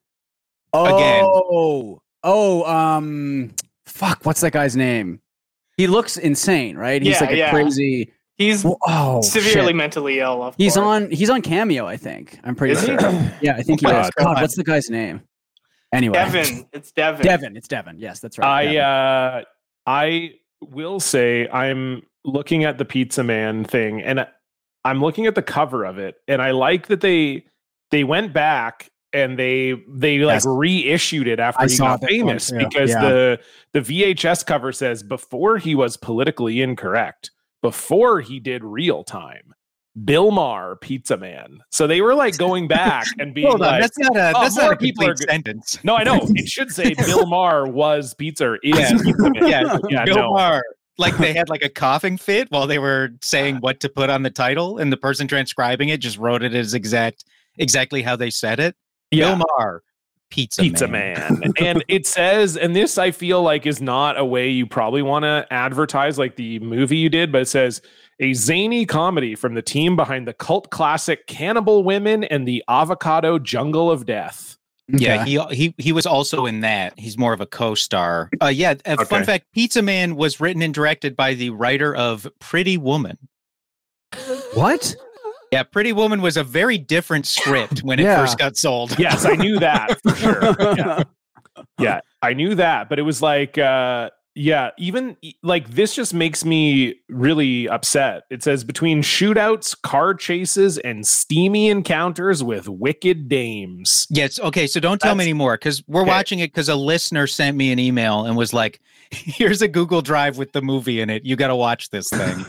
Fuck, what's that guy's name? He looks insane, right? He's Yeah, like a yeah. crazy. He's Oh, severely shit. mentally ill. Of He's course. on Cameo, I think. I'm pretty Is he? sure. Yeah, I think he God. is. God, what's the guy's name? Anyway, Devin. It's Devin. Devin. It's Devin. Yes, that's right. Devin. I will say I'm looking at the Pizza Man thing, and I'm looking at the cover of it, and I like that they went back and they like Yes. reissued it after I he saw got that famous one, too. because Yeah. the VHS cover says before he was politically incorrect, before he did Real Time, Bill Maher, Pizza Man. So they were like going back and being Hold on, like, that's not a more people complete are sentence. no, I know. It should say Bill Maher was pizza or is Yeah. Pizza Man. Yeah, Bill no. Maher. Like they had like a coughing fit while they were saying what to put on the title, and the person transcribing it just wrote it as exactly how they said it. Yeah. Bill Maher, Pizza Man. And it says, and this I feel like is not a way you probably want to advertise like the movie you did, but it says a zany comedy from the team behind the cult classic Cannibal Women and the Avocado Jungle of Death. Yeah, Okay. he was also in that. He's more of a co-star. Fun fact, Pizza Man was written and directed by the writer of Pretty Woman. What? Yeah, Pretty Woman was a very different script when it Yeah. first got sold. Yes, I knew that for sure. Yeah, I knew that, but it was like, even like this just makes me really upset. It says between shootouts, car chases, and steamy encounters with wicked dames. Yes. Okay. So don't tell me That's- anymore because we're Okay. watching it because a listener sent me an email and was like, "Here's a Google Drive with the movie in it. You got to watch this thing."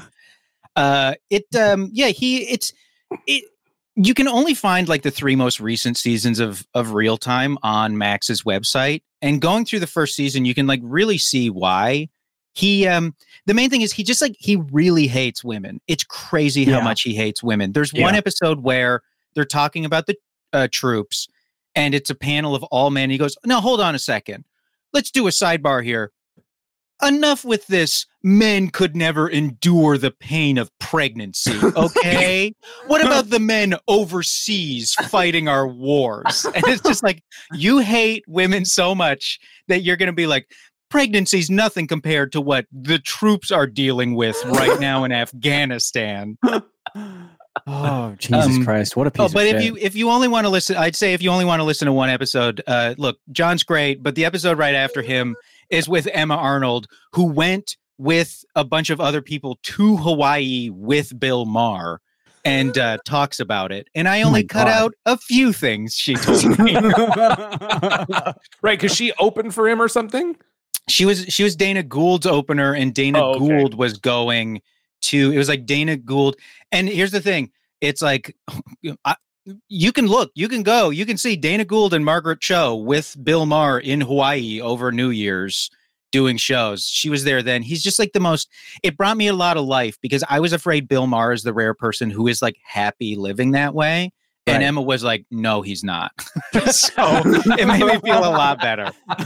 You can only find like the 3 most recent seasons of Real Time on Max's website, and going through the first season, you can like really see why he. The main thing is he really hates women. It's crazy how Yeah. much he hates women. There's one Yeah. episode where they're talking about the troops, and it's a panel of all men. He goes, "No, hold on a second. Let's do a sidebar here. Enough with this. Men could never endure the pain of pregnancy. Okay. What about the men overseas fighting our wars?" And it's just like, you hate women so much that you're going to be like, pregnancy's nothing compared to what the troops are dealing with right now in Afghanistan. Oh, Jesus Christ! What a piece But of shit. if you only want to listen, I'd say if you only want to listen to one episode, look, John's great, but the episode right after him is with Emma Arnold, who went with a bunch of other people to Hawaii with Bill Maher and talks about it. And I only cut God. out a few things she told me. Right, because she opened for him or something. She was Dana Gould's opener, and Dana Oh, okay. Gould was going to. It was like Dana Gould, and here's the thing: it's like you can look, you can go, you can see Dana Gould and Margaret Cho with Bill Maher in Hawaii over New Year's. doing shows. She was there then. He's just like the most, it brought me a lot of life because I was afraid Bill Maher is the rare person who is like happy living that way. And Right. Emma was like, no, he's not. So it made me feel a lot better.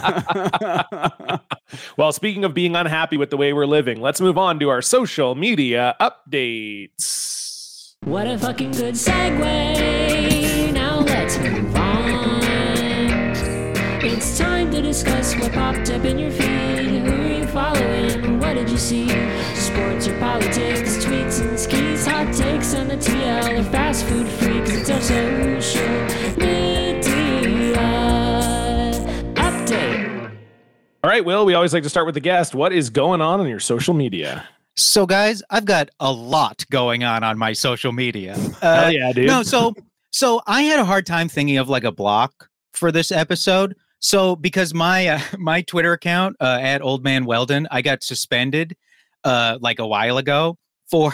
Well, speaking of being unhappy with the way we're living, let's move on to our social media updates. What a fucking good segue. Now let's move on. It's time to discuss what popped up in your feed. Who are you following? What did you see? Sports or politics, tweets and skis, hot takes on the TL or fast food freaks. It's our social media update. All right, Will, we always like to start with the guest. What is going on your social media? So, guys, I've got a lot going on my social media. Hell yeah, dude. No, so I had a hard time thinking of like a block for this episode. So because my my Twitter account at Old Man Weldon, I got suspended like a while ago for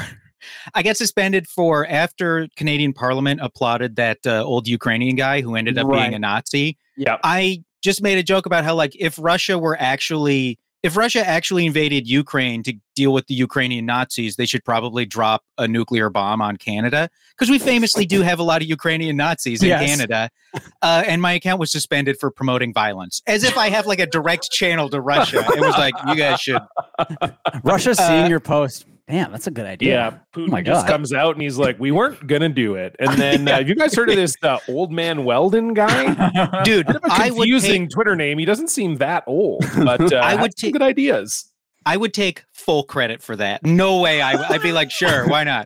after Canadian Parliament applauded that old Ukrainian guy who ended up being a Nazi. Yeah. I just made a joke about how like if Russia actually invaded Ukraine to deal with the Ukrainian Nazis, they should probably drop a nuclear bomb on Canada because we famously do have a lot of Ukrainian Nazis in Canada. And my account was suspended for promoting violence, as if I have like a direct channel to Russia. It was like, you guys should. Russia's seeing your post. Damn, that's a good idea. Yeah, Putin my just God. comes out and he's like, we weren't going to do it. And then have you guys heard of this Old Man Weldon guy? Dude, Bit of a I would confusing Twitter name. He doesn't seem that old, but I I would would take take- good ideas. I would take full credit for that. No way. I'd be like, sure, why not?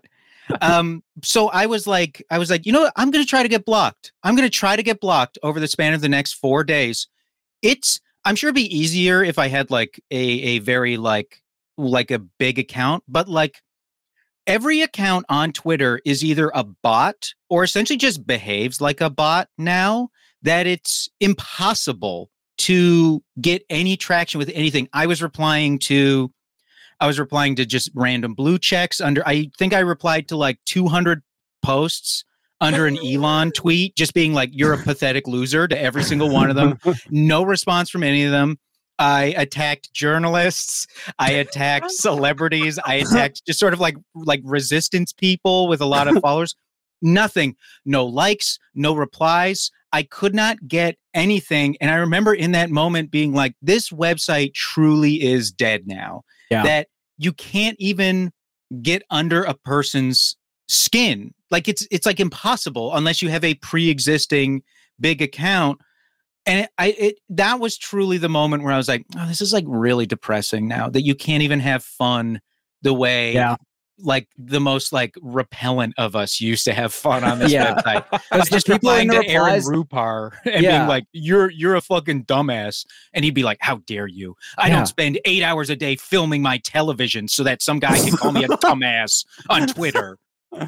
So I was like, you know what? I'm going to try to get blocked. I'm going to try to get blocked over the span of the next 4 days. I'm sure it'd be easier if I had like a very like a big account, but like every account on Twitter is either a bot or essentially just behaves like a bot now that it's impossible to get any traction with anything. I was replying to just random blue checks I think I replied to like 200 posts under an Elon tweet, just being like, you're a pathetic loser to every single one of them. No response from any of them. I attacked journalists. I attacked celebrities. I attacked just sort of like resistance people with a lot of followers. Nothing. No likes, no replies. I could not get anything. And I remember in that moment being like, this website truly is dead now. Yeah. That you can't even get under a person's skin. Like it's like impossible unless you have a pre-existing big account. And that was truly the moment where I was like, oh, this is like really depressing now that you can't even have fun the way like the most like repellent of us used to have fun on this website. I was just people in replying the to Aaron replies- Rupar and being like, you're a fucking dumbass. And he'd be like, how dare you? I don't spend 8 hours a day filming my television so that some guy can call me a dumbass on Twitter.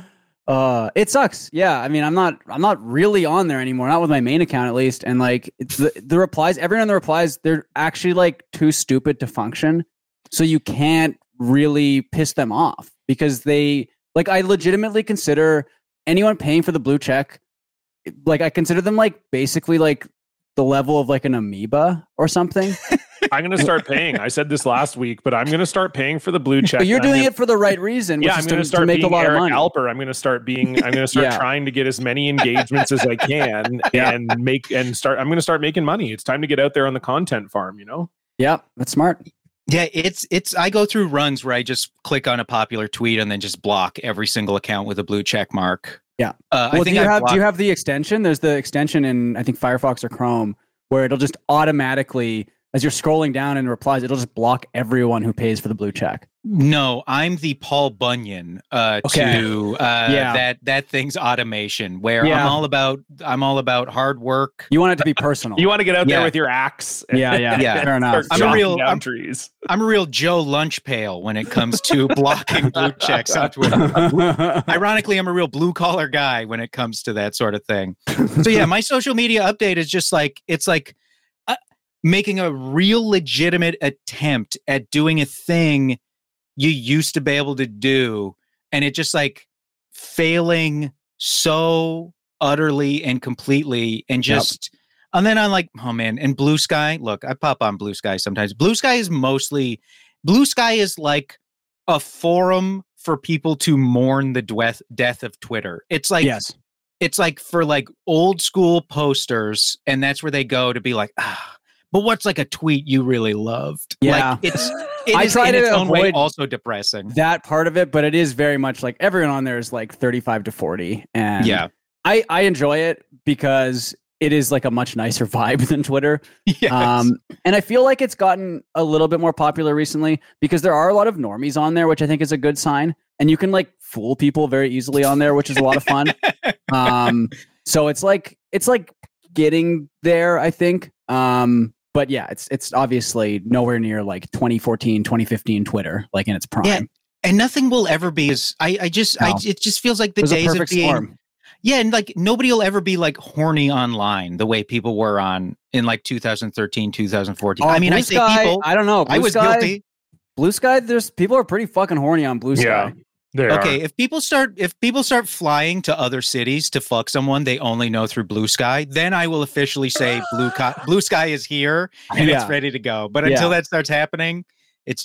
It sucks. Yeah, I mean, I'm not really on there anymore. Not with my main account, at least. And like the replies, everyone in the replies, they're actually like too stupid to function. So you can't really piss them off because they like. I legitimately consider anyone paying for the blue check, like I consider them like basically like the level of like an amoeba or something. I'm going to start paying. I said this last week, but I'm going to start paying for the blue check. But you're doing it for the right reason. Yeah, which I'm is going to start make being a lot Eric of money. Alper. I'm going to start trying to get as many engagements as I can and I'm going to start making money. It's time to get out there on the content farm, you know? Yeah, that's smart. Yeah, it's I go through runs where I just click on a popular tweet and then just block every single account with a blue check mark. Yeah. I Well, think do I've you have the extension? There's the extension in I think Firefox or Chrome where it'll just automatically, as you're scrolling down in replies, it'll just block everyone who pays for the blue check. No, I'm the Paul Bunyan to that thing's automation where I'm all about hard work. You want it to be personal. You want to get out there with your axe. Yeah. Fair enough. I'm trees. I'm a real Joe Lunchpail when it comes to blocking blue checks on Twitter. Ironically, I'm a real blue collar guy when it comes to that sort of thing. So yeah, my social media update is just like making a real legitimate attempt at doing a thing you used to be able to do, and it just like failing so utterly and completely, and just And then I'm like, oh man, and Blue Sky. Look, I pop on Blue Sky sometimes. Blue Sky is like a forum for people to mourn the death of Twitter. It's like, Yes. it's like for like old school posters, and that's where they go to be like, but what's like a tweet you really loved? Yeah. Like it I is try in to its own way avoid also depressing. that part of it, but it is very much like everyone on there is like 35 to 40. And Yeah. I enjoy it because it is like a much nicer vibe than Twitter. Yes. And I feel like it's gotten a little bit more popular recently because there are a lot of normies on there, which I think is a good sign. And you can like fool people very easily on there, which is a lot of fun. So it's like getting there, I think. But yeah, it's obviously nowhere near like 2014, 2015 Twitter, like in its prime. Yeah. And nothing will ever be as it just feels like the It was a days of perfect being storm. Yeah, and like nobody will ever be like horny online the way people were in like 2013, 2014. I mean, Blue I say Sky, people. I don't know. I was guilty. Blue Sky, there's people are pretty fucking horny on Blue Sky. Yeah. There Okay, are. if people start flying to other cities to fuck someone they only know through Blue Sky, then I will officially say Blue Sky is here and Yeah. it's ready to go. But until that starts happening, it's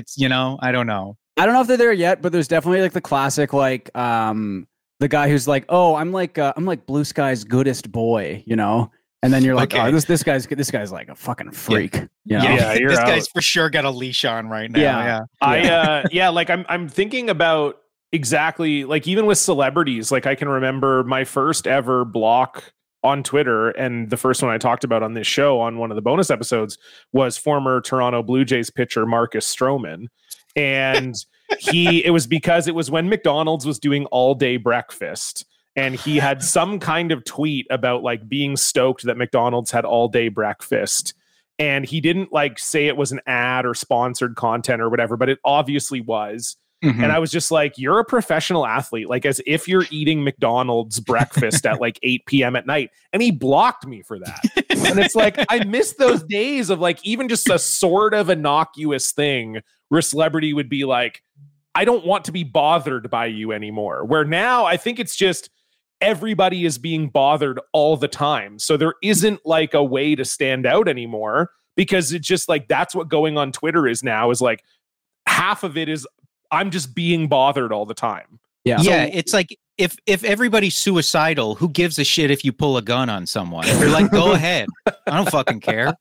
I don't know. I don't know if they're there yet, but there's definitely like the classic like the guy who's like, oh, I'm like Blue Sky's goodest boy, you know? And then you're like, Okay. oh, this guy's like a fucking freak. You know? Yeah, you're this out. guy's for sure got a leash on right now. Yeah. Like I'm thinking about exactly like even with celebrities, like I can remember my first ever block on Twitter, and the first one I talked about on this show on one of the bonus episodes was former Toronto Blue Jays pitcher Marcus Stroman. And it was because it was when McDonald's was doing all day breakfast, and he had some kind of tweet about like being stoked that McDonald's had all day breakfast. And he didn't like say it was an ad or sponsored content or whatever, but it obviously was. Mhm. And I was just like, you're a professional athlete, like as if you're eating McDonald's breakfast at like 8 p.m. at night. And he blocked me for that. And it's like, I miss those days of like even just a sort of innocuous thing where a celebrity would be like, I don't want to be bothered by you anymore. Where now I think it's just everybody is being bothered all the time. So there isn't like a way to stand out anymore because it's just like that's what going on Twitter is now is like half of it is I'm just being bothered all the time. Yeah. Yeah, it's like if everybody's suicidal, who gives a shit if you pull a gun on someone? You're like, go ahead. I don't fucking care.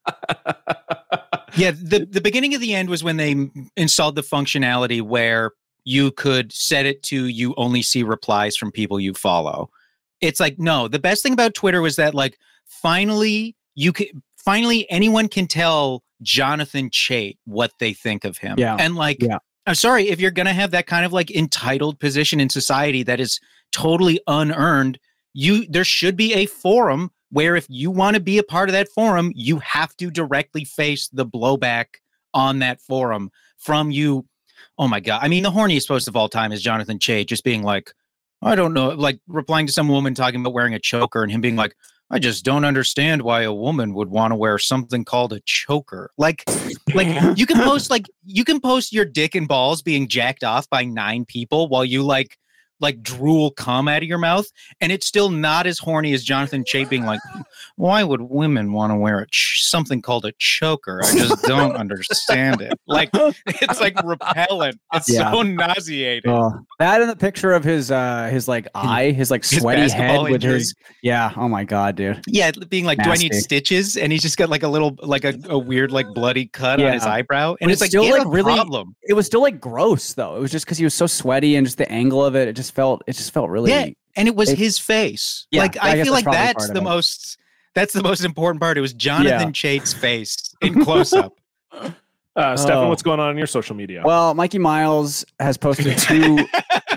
Yeah, the beginning of the end was when they installed the functionality where you could set it to you only see replies from people you follow. It's like, no, the best thing about Twitter was that like finally anyone can tell Jonathan Chait what they think of him. Yeah. And like, Yeah. I'm sorry, if you're going to have that kind of like entitled position in society that is totally unearned, there should be a forum where if you want to be a part of that forum, you have to directly face the blowback on that forum from you. Oh my God. I mean, the horniest post of all time is Jonathan Chait just being like, I don't know, like replying to some woman talking about wearing a choker and him being like, I just don't understand why a woman would want to wear something called a choker. Like you can post your dick and balls being jacked off by 9 people while you like drool cum out of your mouth, and it's still not as horny as Jonathan Chait being like, why would women want to wear something called a choker? I just don't understand it. Like it's like repellent. It's so nauseating. That and the picture of his like eye, his like sweaty head basketball with injury. his oh my God, dude. Yeah, being like, do I need Nasty. stitches? And he's just got like a little, like a weird, like bloody cut on his eyebrow. And But it's like, still you have like a really problem. It was still like gross though. It was just because he was so sweaty and just the angle of it. It just felt really. Yeah, and it was his face. Yeah, Like I I guess feel like that's probably that's part of the it. most. That's the most important part. It was Jonathan Chait's face in close up. Stefan, what's going on your social media? Well, Mikey Miles has posted 2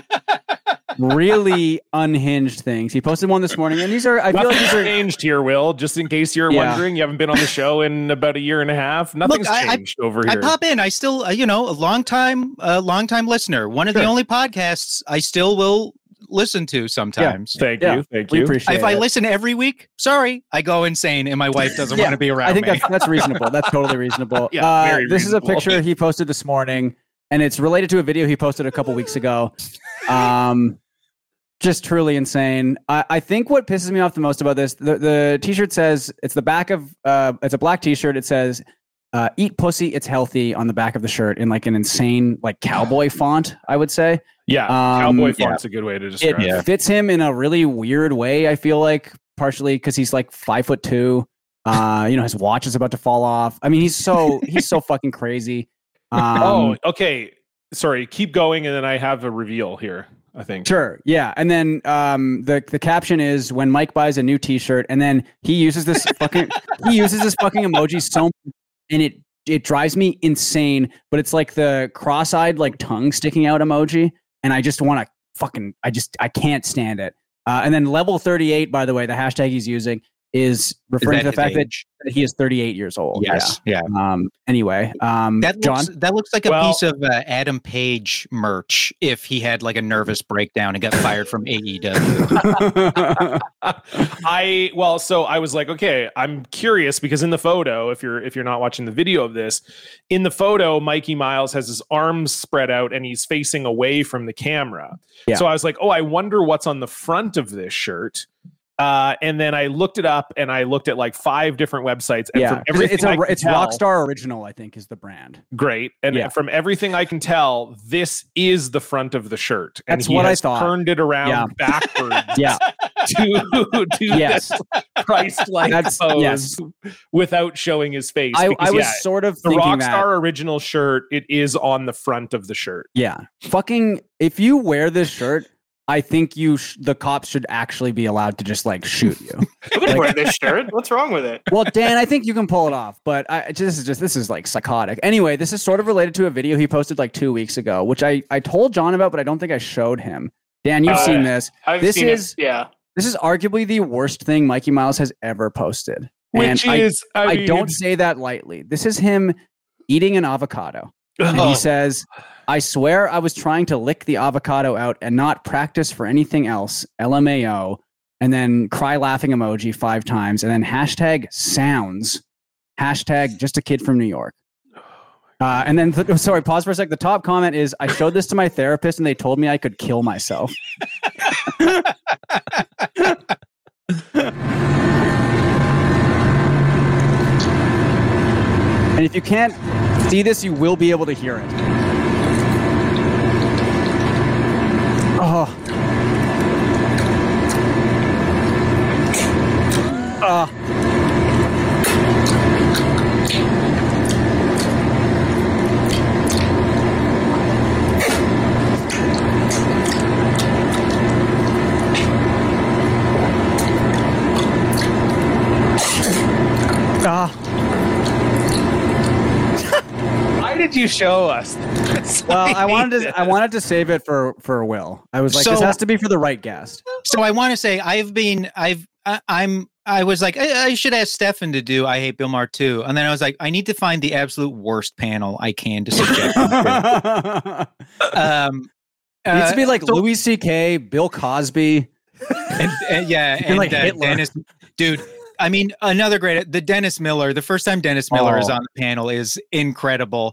really unhinged things. He posted one this morning, and I feel like Nothing's these are changed here, Will. Just in case you're Yeah. wondering, you haven't been on the show in about a year and a half. Nothing's changed over I here. pop in. I still, a long time listener. One of the only podcasts I still will listen to sometimes. Thank Yeah, you. Thank we you. appreciate If I it. listen every week, sorry, I go insane and my wife doesn't Yeah, want to be around I think me. that's reasonable. That's totally reasonable. Yeah, very this is a reasonable. picture he posted this morning, and it's related to a video he posted a couple weeks ago. just truly insane. I think what pisses me off the most about this, the t-shirt says, it's the back of, it's a black t-shirt. It says, eat pussy, it's healthy on the back of the shirt in like an insane, like cowboy font, I would say. Yeah. Cowboy font's a good way to describe it. It fits him in a really weird way, I feel like, partially because he's like 5'2". You know, his watch is about to fall off. I mean, he's so fucking crazy. Okay. Sorry, keep going, and then I have a reveal here, I think. Sure, yeah. And then the caption is when Mike buys a new t-shirt, and then he uses this fucking emoji so much, and it drives me insane, but it's like the cross-eyed like tongue sticking out emoji, and I just want to I can't stand it. And then level 38, by the way, the hashtag he's using is referring to the fact that he is 38 years old. Yes. Yeah. Anyway, that looks like a piece of Adam Page merch if he had like a nervous breakdown and got fired from AEW. So I was like, okay, I'm curious because in the photo, if you're not watching the video of this, in the photo, Mikey Miles has his arms spread out and he's facing away from the camera. Yeah. So I was like, oh, I wonder what's on the front of this shirt. And then I looked it up and I looked at like 5 different websites. And from everything it's Rockstar Original, I think, is the brand. Great. And from everything I can tell, this is the front of the shirt. And that's what I thought. Turned it around backwards to this Christ-like pose without showing his face. I was sort of the thinking Rockstar Original shirt, it is on the front of the shirt. Yeah. Fucking, if you wear this shirt, I think the cops should actually be allowed to just like shoot you. I would wear this shirt. What's wrong with it? Well, Dan, I think you can pull it off, but this is like psychotic. Anyway, this is sort of related to a video he posted like 2 weeks ago, which I told John about, but I don't think I showed him. Dan, you've seen this. This is arguably the worst thing Mikey Miles has ever posted. I don't say that lightly. This is him eating an avocado. And he says, I swear I was trying to lick the avocado out and not practice for anything else. LMAO. And then cry laughing emoji 5 times. And then hashtag sounds. Hashtag just a kid from New York. And then, sorry, pause for a sec. The top comment is, I showed this to my therapist and they told me I could kill myself. And if you can't see this, you will be able to hear it. Oh. Why did you show us? Well, I wanted to save it for Will. I was like, this has to be for the right guest. So I want to say I was like, I should ask Stefan to do I Hate Bill Maher too. And then I was like, I need to find the absolute worst panel I can to subject him to. It needs to be like Louis C.K., Bill Cosby. And like Dennis, dude. I mean, another great, the Dennis Miller, the first time Dennis Miller is on the panel is incredible.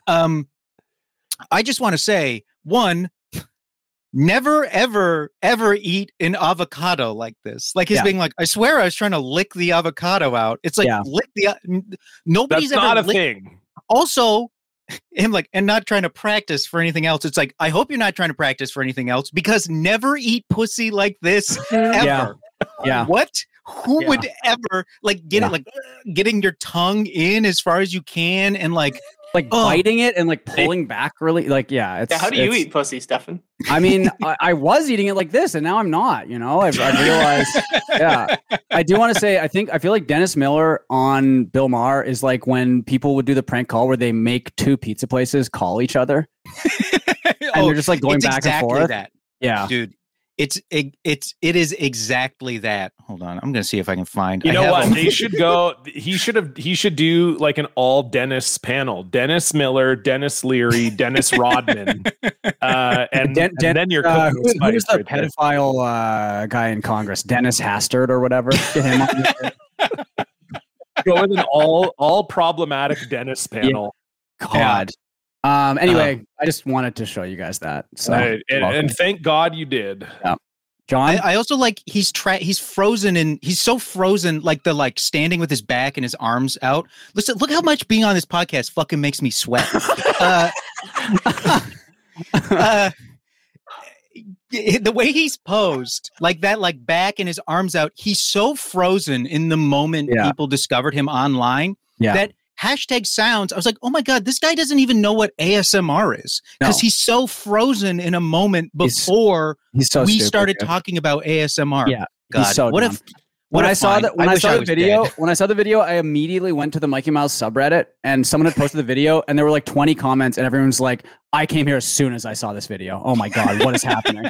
I just want to say, one, never, ever, ever eat an avocado like this. Like his being like, I swear I was trying to lick the avocado out. It's like, lick the, nobody's That's ever not a thing. Also, him like, and not trying to practice for anything else. It's like, I hope you're not trying to practice for anything else because never eat pussy like this ever. Yeah. What? Who would ever like get it like getting your tongue in as far as you can and like biting it and like pulling back really like how do you eat pussy, Stefan? I mean, I was eating it like this and now I'm not, you know. I've realized I do want to say I feel like Dennis Miller on Bill Maher is like when people would do the prank call where they make 2 pizza places call each other and they're just like going back and forth. Yeah, dude. It is exactly that. Hold on, I'm gonna see if I can find. You know what? They should go. He should do like an all Dennis panel. Dennis Miller, Dennis Leary, Dennis Rodman, and then you're cooking. Who's the pedophile guy in Congress? Dennis Hastert or whatever. Get him on. Go with an all problematic Dennis panel. God. Anyway, I just wanted to show you guys that. So, and thank God you did. Yeah. John? I also like he's frozen and he's so frozen, like the standing with his back and his arms out. Listen, look how much being on this podcast fucking makes me sweat. The way he's posed, like that, like back and his arms out, he's so frozen in the moment people discovered him online that hashtag sounds. I was like, oh my God, this guy doesn't even know what ASMR is because he's so frozen in a moment before we started talking about ASMR. Yeah, God, he's so what dumb. if When I saw dead. when I saw the video, I immediately went to the Mikey Mouse subreddit and someone had posted the video and there were like 20 comments and everyone's like, I came here as soon as I saw this video. Oh my God, what is happening?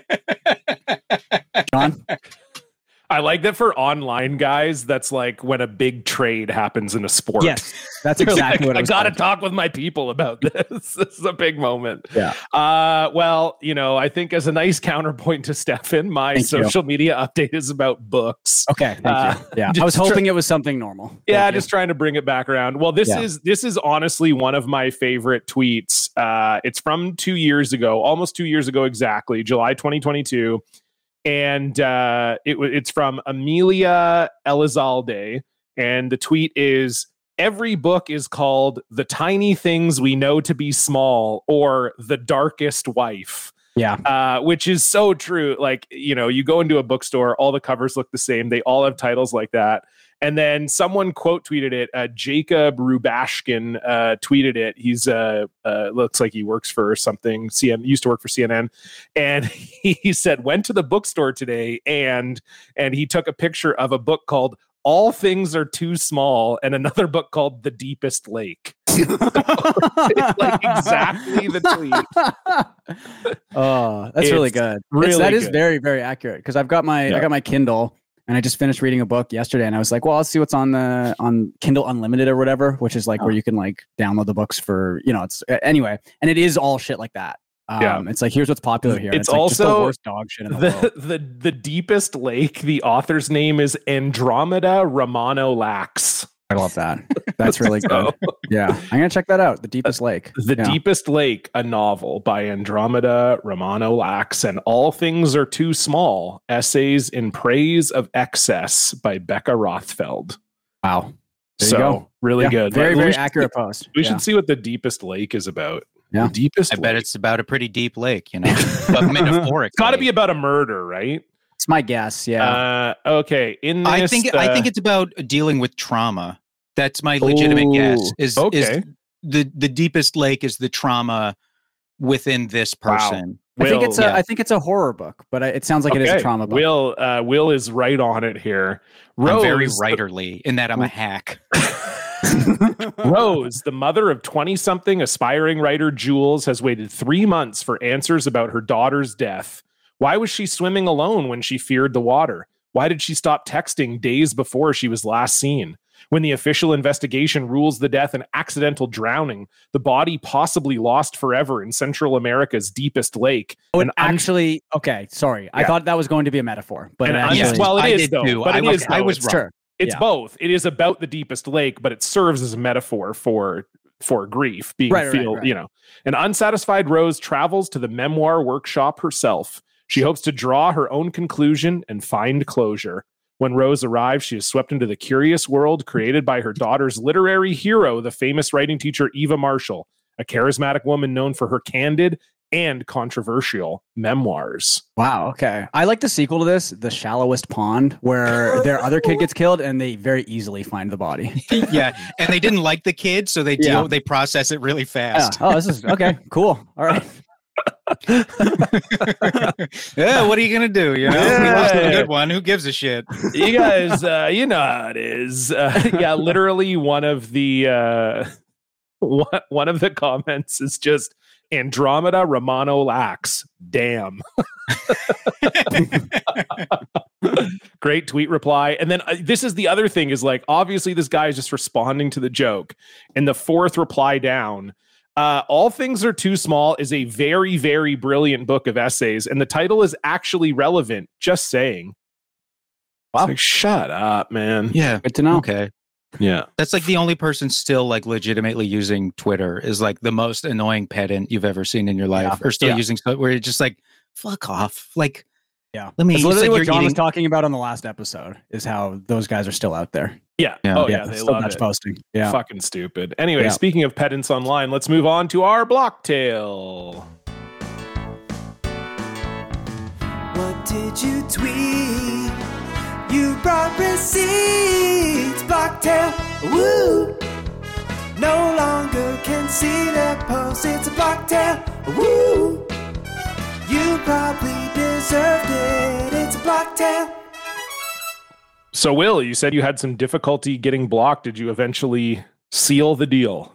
John? I like that for online guys. That's like when a big trade happens in a sport. Yes, that's You're exactly like, what I was got to like. talk with my people about this. This is a big moment. Yeah. Well, I think as a nice counterpoint to Stefan, my Thank you. social media update is about books. Okay, thank you. Yeah, I was hoping it was something normal. Yeah, Thank you. just trying to bring it back around. Well, this is honestly one of my favorite tweets. It's from 2 years ago, almost 2 years ago exactly, July 2022. And it's from Amelia Elizalde. And the tweet is, every book is called The Tiny Things We Know to Be Small or The Darkest Wife. Yeah. Which is so true. Like, you go into a bookstore, all the covers look the same. They all have titles like that. And then someone quote tweeted it. Jacob Rubashkin tweeted it. He's looks like he works for something. Used to work for CNN, and he said went to the bookstore today, and he took a picture of a book called All Things Are Too Small and another book called The Deepest Lake. It's like exactly the tweet. Oh, that's really good. Really that is good. very, very accurate because I got my Kindle. And I just finished reading a book yesterday, and I was like, "Well, I'll see what's on Kindle Unlimited or whatever, which is like where you can like download the books for it's anyway." And it is all shit like that. It's like here's what's popular here. It's like also just the worst dog shit in the world. the deepest lake. The author's name is Andromeda Romano Lax. I love that. That's really good. Yeah, I'm gonna check that out. The Deepest Lake. The Deepest Lake, a novel by Andromeda Romano Lax, and All Things Are Too Small, Essays in Praise of Excess by Becca Rothfeld. Wow. There you go. Really good. Very, Like, very we should- accurate post. We should see what the Deepest Lake is about. Yeah. The Deepest I bet Lake. it's about a pretty deep lake, but metaphorically. It's got to be about a murder, right? It's my guess. Yeah. Okay. In this, I think it's about dealing with trauma. That's my legitimate guess. Is the deepest lake is the trauma within this person. I think it's a horror book, but it sounds like it is a trauma book. Will is right on it here. Rose, I'm very writerly in that I'm a hack. Rose, the mother of 20-something aspiring writer Jules, has waited 3 months for answers about her daughter's death. Why was she swimming alone when she feared the water? Why did she stop texting days before she was last seen? When the official investigation rules the death an accidental drowning, the body possibly lost forever in Central America's deepest lake. Actually, okay, sorry. I thought that was going to be a metaphor, but And it actually, well, it I is did though. too. But I it was- is. I though. was It's wrong. sure. It's Yeah. both. It is about the deepest lake, but it serves as a metaphor for grief being Right. An unsatisfied Rose travels to the memoir workshop herself. She hopes to draw her own conclusion and find closure. When Rose arrives, she is swept into the curious world created by her daughter's literary hero, the famous writing teacher Eva Marshall, a charismatic woman known for her candid and controversial memoirs. Wow. Okay. I like the sequel to this, The Shallowest Pond, where their other kid gets killed and they very easily find the body. Yeah, and they didn't like the kid, so they they process it really Yeah. fast. Oh, this is okay. Cool. All right. Yeah, what are you gonna do? We lost a good one. Who gives a shit? You guys, you know how it is. Literally one of the comments is just Andromeda Romano Lax. Damn. Great tweet reply. And then this is the other thing is like, obviously this guy is just responding to the joke. And the fourth reply down, All Things Are Too Small is a very, very brilliant book of essays. And the title is actually relevant. Just saying. Wow. It's like, shut up, man. Yeah. Good to know. Okay. Yeah. That's like the only person still like legitimately using Twitter is like the most annoying pedant you've ever seen in your life, or still using where you're just like, fuck off. Like, Yeah. Let me. It's It's literally like what you're John was eating. talking about on the last episode, is how those guys are still out there. Yeah. Yeah. Oh, yeah. They still love batch it. posting. Yeah. Fucking stupid. Anyway, Yeah. speaking of pedants online, let's move on to our block tale. What did you tweet? You brought receipts, Blocktail. Woo! No longer can see the post. It's a Blocktail. Woo! You probably deserved it. It's a Blocktail. So, Will, you said you had some difficulty getting blocked. Did you eventually seal the deal?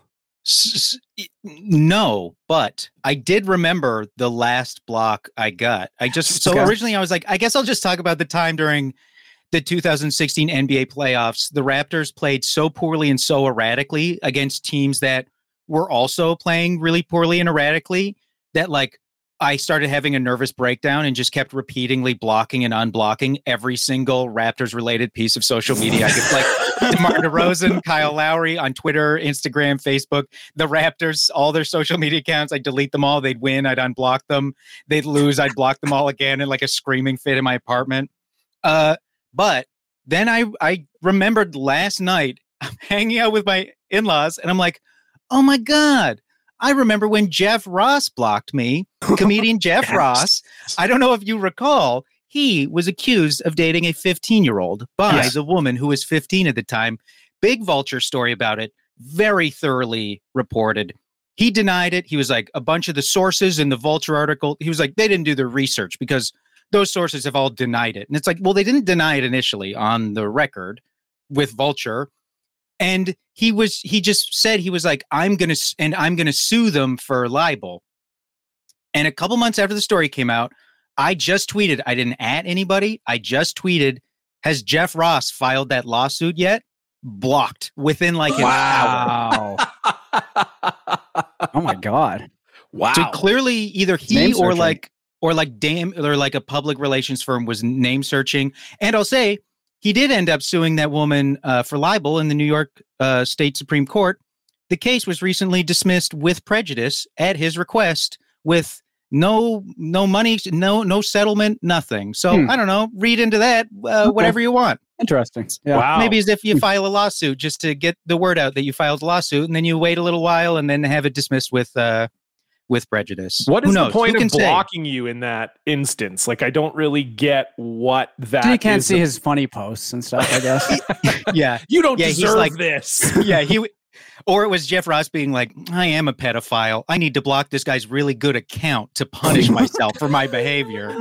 No, but I did remember the last block I got. Originally I was like, I guess I'll just talk about the time during the 2016 NBA playoffs. The Raptors played so poorly and so erratically against teams that were also playing really poorly and erratically that like I started having a nervous breakdown and just kept repeatedly blocking and unblocking every single Raptors related piece of social media. I could like DeMar DeRozan, Kyle Lowry on Twitter, Instagram, Facebook, the Raptors, all their social media accounts. I'd delete them all. They'd win. I'd unblock them. They'd lose. I'd block them all again in like a screaming fit in my apartment. But then I remembered last night I'm hanging out with my in-laws and I'm like, oh my God. I remember when Jeff Ross blocked me, comedian Jeff Ross. I don't know if you recall, he was accused of dating a 15-year-old by the woman who was 15 at the time. Big Vulture story about it, very thoroughly reported. He denied it. He was like, a bunch of the sources in the Vulture article, he was like, they didn't do their research because those sources have all denied it. And it's like, well, they didn't deny it initially on the record with Vulture. And he just said, he was like, I'm going to sue them for libel. And a couple months after the story came out, I just tweeted, I didn't @ anybody. I just tweeted, has Jeff Ross filed that lawsuit yet? Blocked within like an hour. Oh my God. Wow. So clearly either he Name or searching. like a public relations firm was name searching. And I'll say, he did end up suing that woman for libel in the New York State Supreme Court. The case was recently dismissed with prejudice at his request, with no money, no settlement, nothing. So I don't know. Read into that whatever you want. Interesting. Yeah. Wow. Maybe as if you file a lawsuit just to get the word out that you filed a lawsuit, and then you wait a little while and then have it dismissed with prejudice. What Who is the knows? point Who can of say? blocking you in that instance? Like, I don't really get what that You can't is. see his funny posts and stuff, I guess. Yeah. You don't Yeah, he's deserve like- this. Yeah, or it was Jeff Ross being like, I am a pedophile. I need to block this guy's really good account to punish myself for my behavior.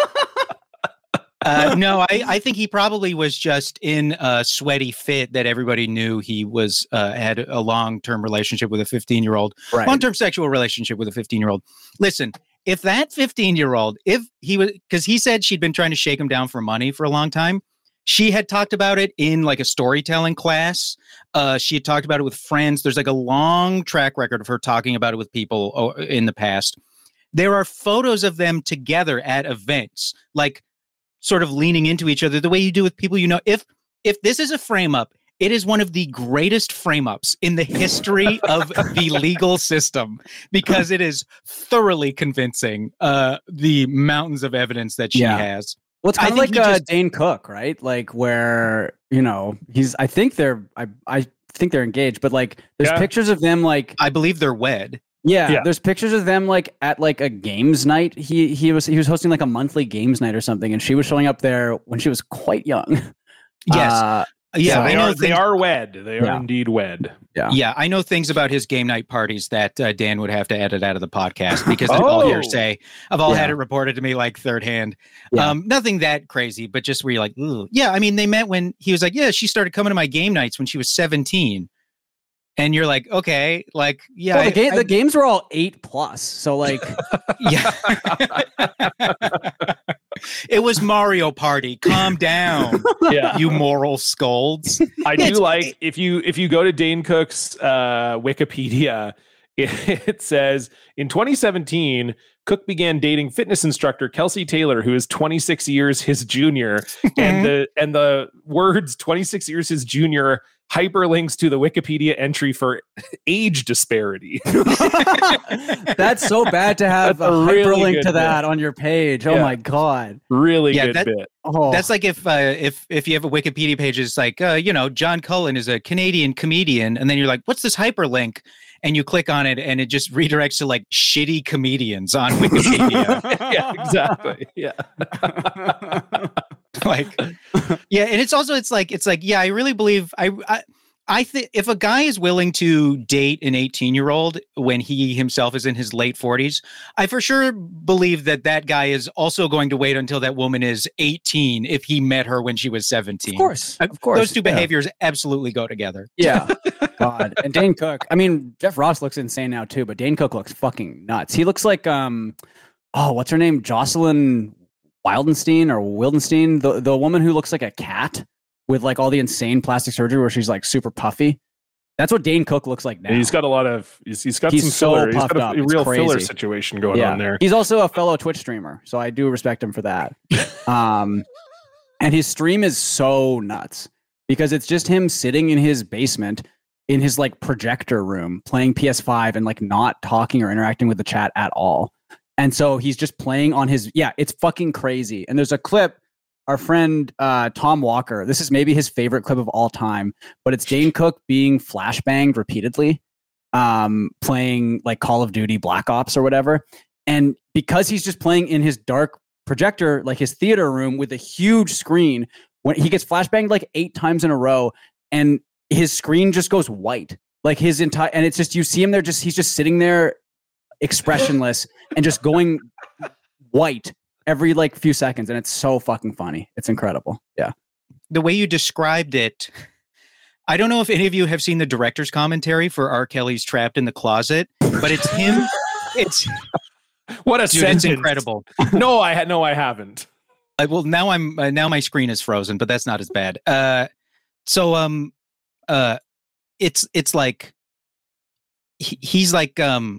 No, I think he probably was just in a sweaty fit that everybody knew he was had a long-term relationship with a 15-year-old, Right. long-term sexual relationship with a 15-year-old. Listen, if that 15-year-old, if he was, because he said she'd been trying to shake him down for money for a long time. She had talked about it in like a storytelling class. She had talked about it with friends. There's like a long track record of her talking about it with people in the past. There are photos of them together at events, like sort of leaning into each other the way you do with people you know. If this is a frame up, it is one of the greatest frame ups in the history of the legal system, because it is thoroughly convincing, the mountains of evidence that she Yeah. has. Well, it's I kind of think like he just- Dane Cook, right? Like where, you know, I think they're engaged, but like there's Yeah. pictures of them like, I believe they're wed. Yeah. there's pictures of them like at like a games night. He was hosting like a monthly games night or something, and she was showing up there when she was quite young. Yes. Yeah, So I they know are. They things- are wed. They are Yeah. indeed wed. Yeah, I know things about his game night parties that Dan would have to edit out of the podcast because it's all Oh. hearsay. I've all had Yeah. it reported to me like third hand. Yeah. Nothing that crazy, but just where you're like, ooh. Yeah, I mean, they met when he was like, yeah, she started coming to my game nights when she was 17. And you're like, okay, like, yeah. Well, the games were all 8+, so like, yeah. It was Mario Party. Calm down, Yeah. you moral scolds. I Yeah, do like if you go to Dane Cook's Wikipedia, it says in 2017, Cook began dating fitness instructor Kelsey Taylor, who is 26 years his junior, and the words 26 years his junior hyperlinks to the Wikipedia entry for age disparity. That's so bad to have That's a a really hyperlink good to that on your page. Oh Yeah. my god. Really Yeah, good that- bit. Oh, That's like if you have a Wikipedia page, it's like John Cullen is a Canadian comedian, and then you're like, what's this hyperlink? And you click on it, and it just redirects to like shitty comedians on Wikipedia. Yeah, exactly. Yeah. Like, yeah, and it's like yeah, I really believe I think if a guy is willing to date an 18-year-old when he himself is in his late 40s, I for sure believe that guy is also going to wait until that woman is 18 if he met her when she was 17. of course. Of course. Those two yeah. behaviors absolutely go together. Yeah. God. And Dane Cook. I mean, Jeff Ross looks insane now too, but Dane Cook looks fucking nuts. He looks like what's her name? Jocelyn Wildenstein, the woman who looks like a cat with like all the insane plastic surgery where she's like super puffy. That's what Dane Cook looks like now. And he's got a lot of. He's got He's some so filler. He's puffed got up. a It's real filler crazy. situation going on there. He's also a fellow Twitch streamer, so I do respect him for that. And his stream is so nuts because it's just him sitting in his basement in his like projector room playing PS5 and like not talking or interacting with the chat at all. And so he's just playing on his it's fucking crazy. And there's a clip, our friend Tom Walker, this is maybe his favorite clip of all time, but it's Dane Cook being flashbanged repeatedly, playing like Call of Duty Black Ops or whatever. And because he's just playing in his dark projector, like his theater room with a huge screen, when he gets flashbanged like 8 times in a row and his screen just goes white, like his entire, and it's just, you see him there, he's just sitting there expressionless and just going white every like few seconds. And it's so fucking funny. It's incredible. Yeah. The way you described it, I don't know if any of you have seen the director's commentary for R. Kelly's Trapped in the Closet, but it's him. It's What a dude, sentence! it's incredible. No, I haven't. Well, now now my screen is frozen, but that's not as bad. It's like he's like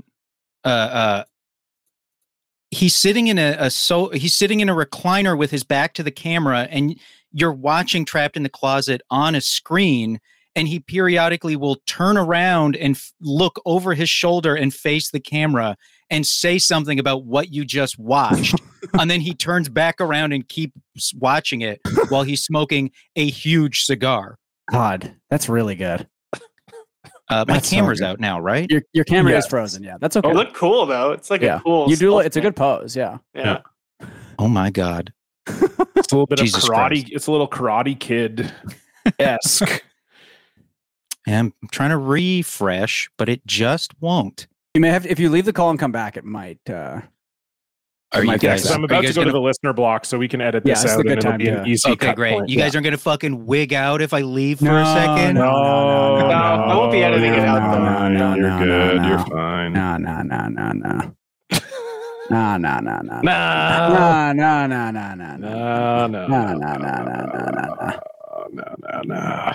he's sitting in he's sitting in a recliner with his back to the camera, and you're watching Trapped in the Closet on a screen, and he periodically will turn around and look over his shoulder and face the camera and say something about what you just watched. And then he turns back around and keeps watching it while he's smoking a huge cigar. God, that's really good. My That's so camera's good. out now, right? Your camera Yeah. is frozen. Yeah, that's okay. You look cool though. It's like Yeah. a cool. You do. self- It's a good pose. Yeah. Yeah. Oh my God. It's a little bit Jesus of karate. Christ. It's a little Karate Kid esque. And I'm trying to refresh, but it just won't. You may have, if you leave the call and come back, it might. Are you might guys? fix I'm are about you to guys go to gonna- the listener block so we can edit Yeah, this it's a out good and it'll time be an to- easy Okay, cut great. point. You guys aren't going to fucking wig out if I leave for a No, second? no. I won't be editing it out, though. No, You're no, good. no, You're no. fine. No. No. No. No, No. No. no, no.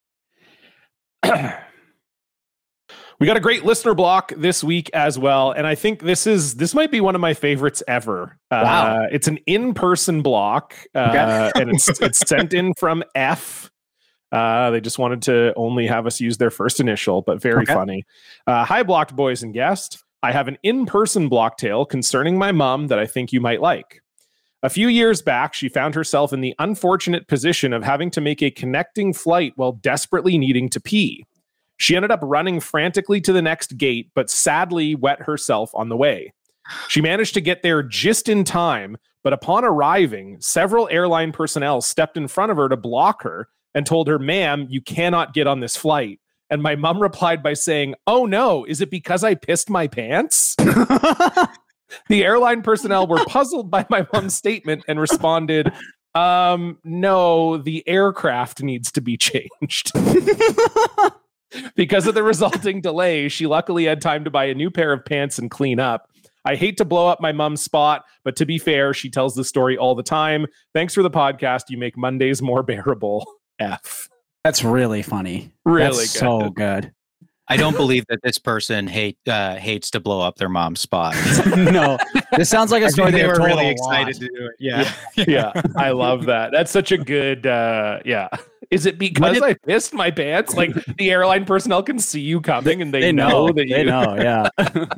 We got a great listener block this week as well, and I think this might be one of my favorites ever. Wow. It's an in-person block, and it's sent in from F. They just wanted to only have us use their first initial, but very Okay. funny. Hi, Blocked Boys and guest. I have an in-person block tale concerning my mom that I think you might like. A few years back, she found herself in the unfortunate position of having to make a connecting flight while desperately needing to pee. She ended up running frantically to the next gate, but sadly wet herself on the way. She managed to get there just in time, but upon arriving, several airline personnel stepped in front of her to block her and told her, "Ma'am, you cannot get on this flight." And my mom replied by saying, "Oh no, is it because I pissed my pants?" The airline personnel were puzzled by my mom's statement and responded, no, the aircraft needs to be changed." Because of the resulting delay, she luckily had time to buy a new pair of pants and clean up. I hate to blow up my mom's spot, but to be fair, she tells the story all the time. Thanks for the podcast. You make Mondays more bearable. F. That's really funny. Really That's good. so good. I don't believe that this person hates to blow up their mom's spot. No, this sounds like a story they they've were told really a excited lot. to do it. Yeah. Yeah, I love that. That's such a good, yeah. Is it because I pissed my pants? Like the airline personnel can see you coming and they know that They you know, yeah.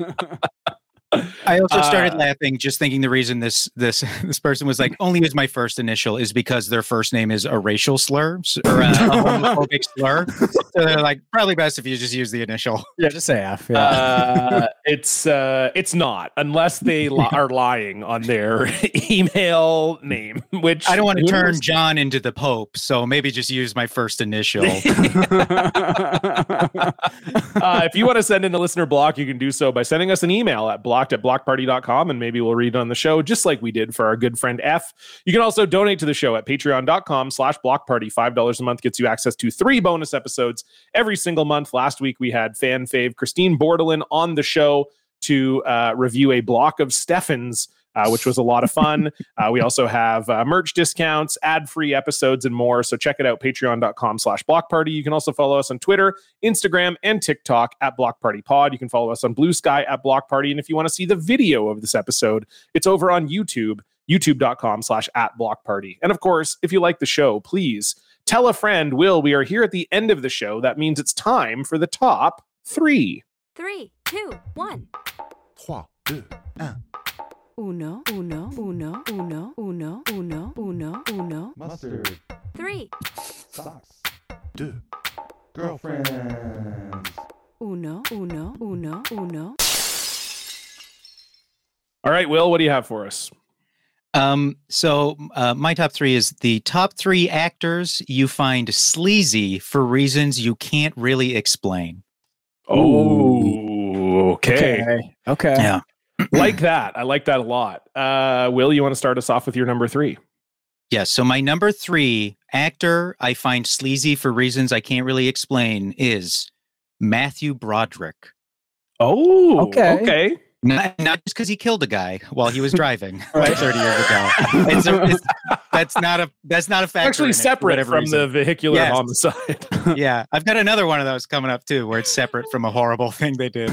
I also started laughing just thinking the reason this person was like only use my first initial is because their first name is a racial slur or a homophobic slur. So they're like probably best if you just use the initial. Yeah, just say F. Yeah. It's not unless they are lying on their email name, which I don't want to turn John into the Pope, so maybe just use my first initial. If you want to send in the listener block, you can do so by sending us an email at blocked@blockparty.com, and maybe we'll read it on the show, just like we did for our good friend F. You can also donate to the show at patreon.com/blockparty. $5 a month gets you access to 3 bonus episodes every single month. Last week, we had fan fave Christine Bordelin on the show to review a block of Stefan's, which was a lot of fun. We also have merch discounts, ad-free episodes, and more. So check it out, patreon.com/blockparty. You can also follow us on Twitter, Instagram, and TikTok at BlockPartyPod. You can follow us on Blue Sky at BlockParty. And if you want to see the video of this episode, it's over on YouTube, youtube.com/@BlockParty. And of course, if you like the show, please tell a friend. Will, we are here at the end of the show. That means it's time for the top 3. 3, 2, 1. 3, 2, 1. Uno, uno, uno, uno, uno, uno, uno, uno. Mustard. 3. Socks. 2. Girlfriends. Uno, uno, uno, uno. All right, Will, what do you have for us? So my top 3 is the top 3 actors you find sleazy for reasons you can't really explain. Oh, okay. Yeah. Like that. I like that a lot. Will, you want to start us off with your number 3? Yes. So my number 3 actor I find sleazy for reasons I can't really explain is Matthew Broderick. Oh, okay. Not just because he killed a guy while he was driving 30 years ago. That's not a factor. Actually separate from the vehicular homicide. Yeah. I've got another one of those coming up too, where it's separate from a horrible thing they did.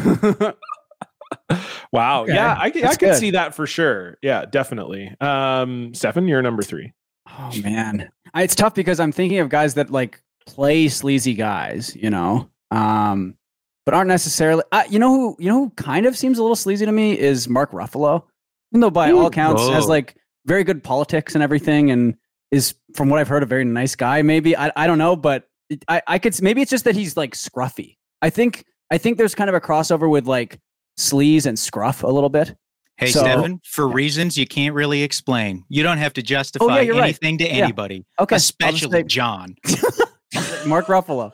Wow. Okay. Yeah, I could good. see that for sure. Yeah, definitely. Stefan, you're number 3. Oh man, it's tough because I'm thinking of guys that like play sleazy guys, but aren't necessarily. You know who kind of seems a little sleazy to me is Mark Ruffalo, even though by all accounts has like very good politics and everything, and is from what I've heard a very nice guy. Maybe I don't know, but I could maybe it's just that he's like scruffy. I think there's kind of a crossover with like sleaze and scruff a little bit. Hey, Stefan, for reasons you can't really explain, you don't have to justify anything to anybody, especially John. Mark Ruffalo.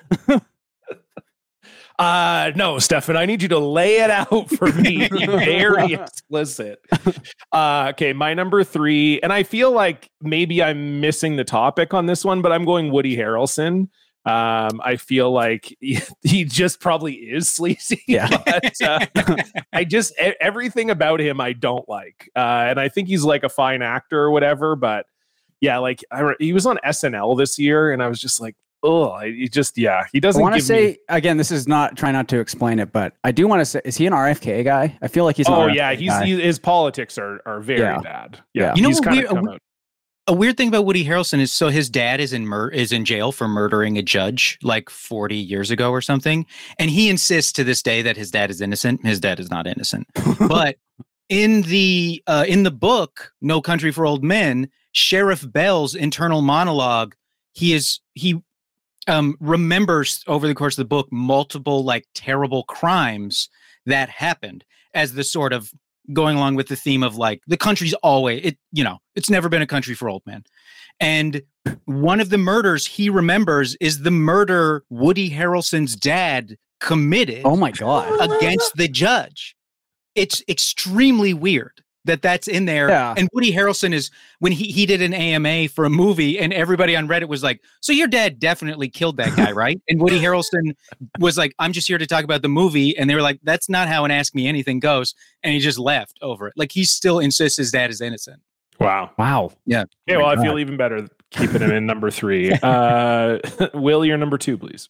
No, Stefan, I need you to lay it out for me. Very explicit. Okay, my number 3, and I feel like maybe I'm missing the topic on this one, but I'm going Woody Harrelson. I feel like he just probably is sleazy. Yeah. But, everything about him I don't like. And I think he's like a fine actor or whatever. But yeah, like he was on SNL this year, and I was just like, oh, he doesn't. I want to say again, this is not try not to explain it, but I do want to say, is he an RFK guy? I feel like he's. His politics are very bad. Yeah, you know, he's kind of come out. A weird thing about Woody Harrelson is his dad is in jail for murdering a judge like 40 years ago or something. And he insists to this day that his dad is innocent. His dad is not innocent. But in the book, No Country for Old Men, Sheriff Bell's internal monologue, he remembers over the course of the book multiple like terrible crimes that happened as the sort of going along with the theme of like the country's always it's never been a country for old men. And one of the murders he remembers is the murder Woody Harrelson's dad committed. Oh my God. Against the judge. It's extremely weird that that's in there. Yeah. And Woody Harrelson is when he did an AMA for a movie and everybody on Reddit was like, so your dad definitely killed that guy, right? And Woody Harrelson was like, I'm just here to talk about the movie. And they were like, that's not how an Ask Me Anything goes. And he just left over it. Like he still insists his dad is innocent. Wow. Yeah. Okay, well, I feel even better keeping him in number 3. Will, your number 2, please.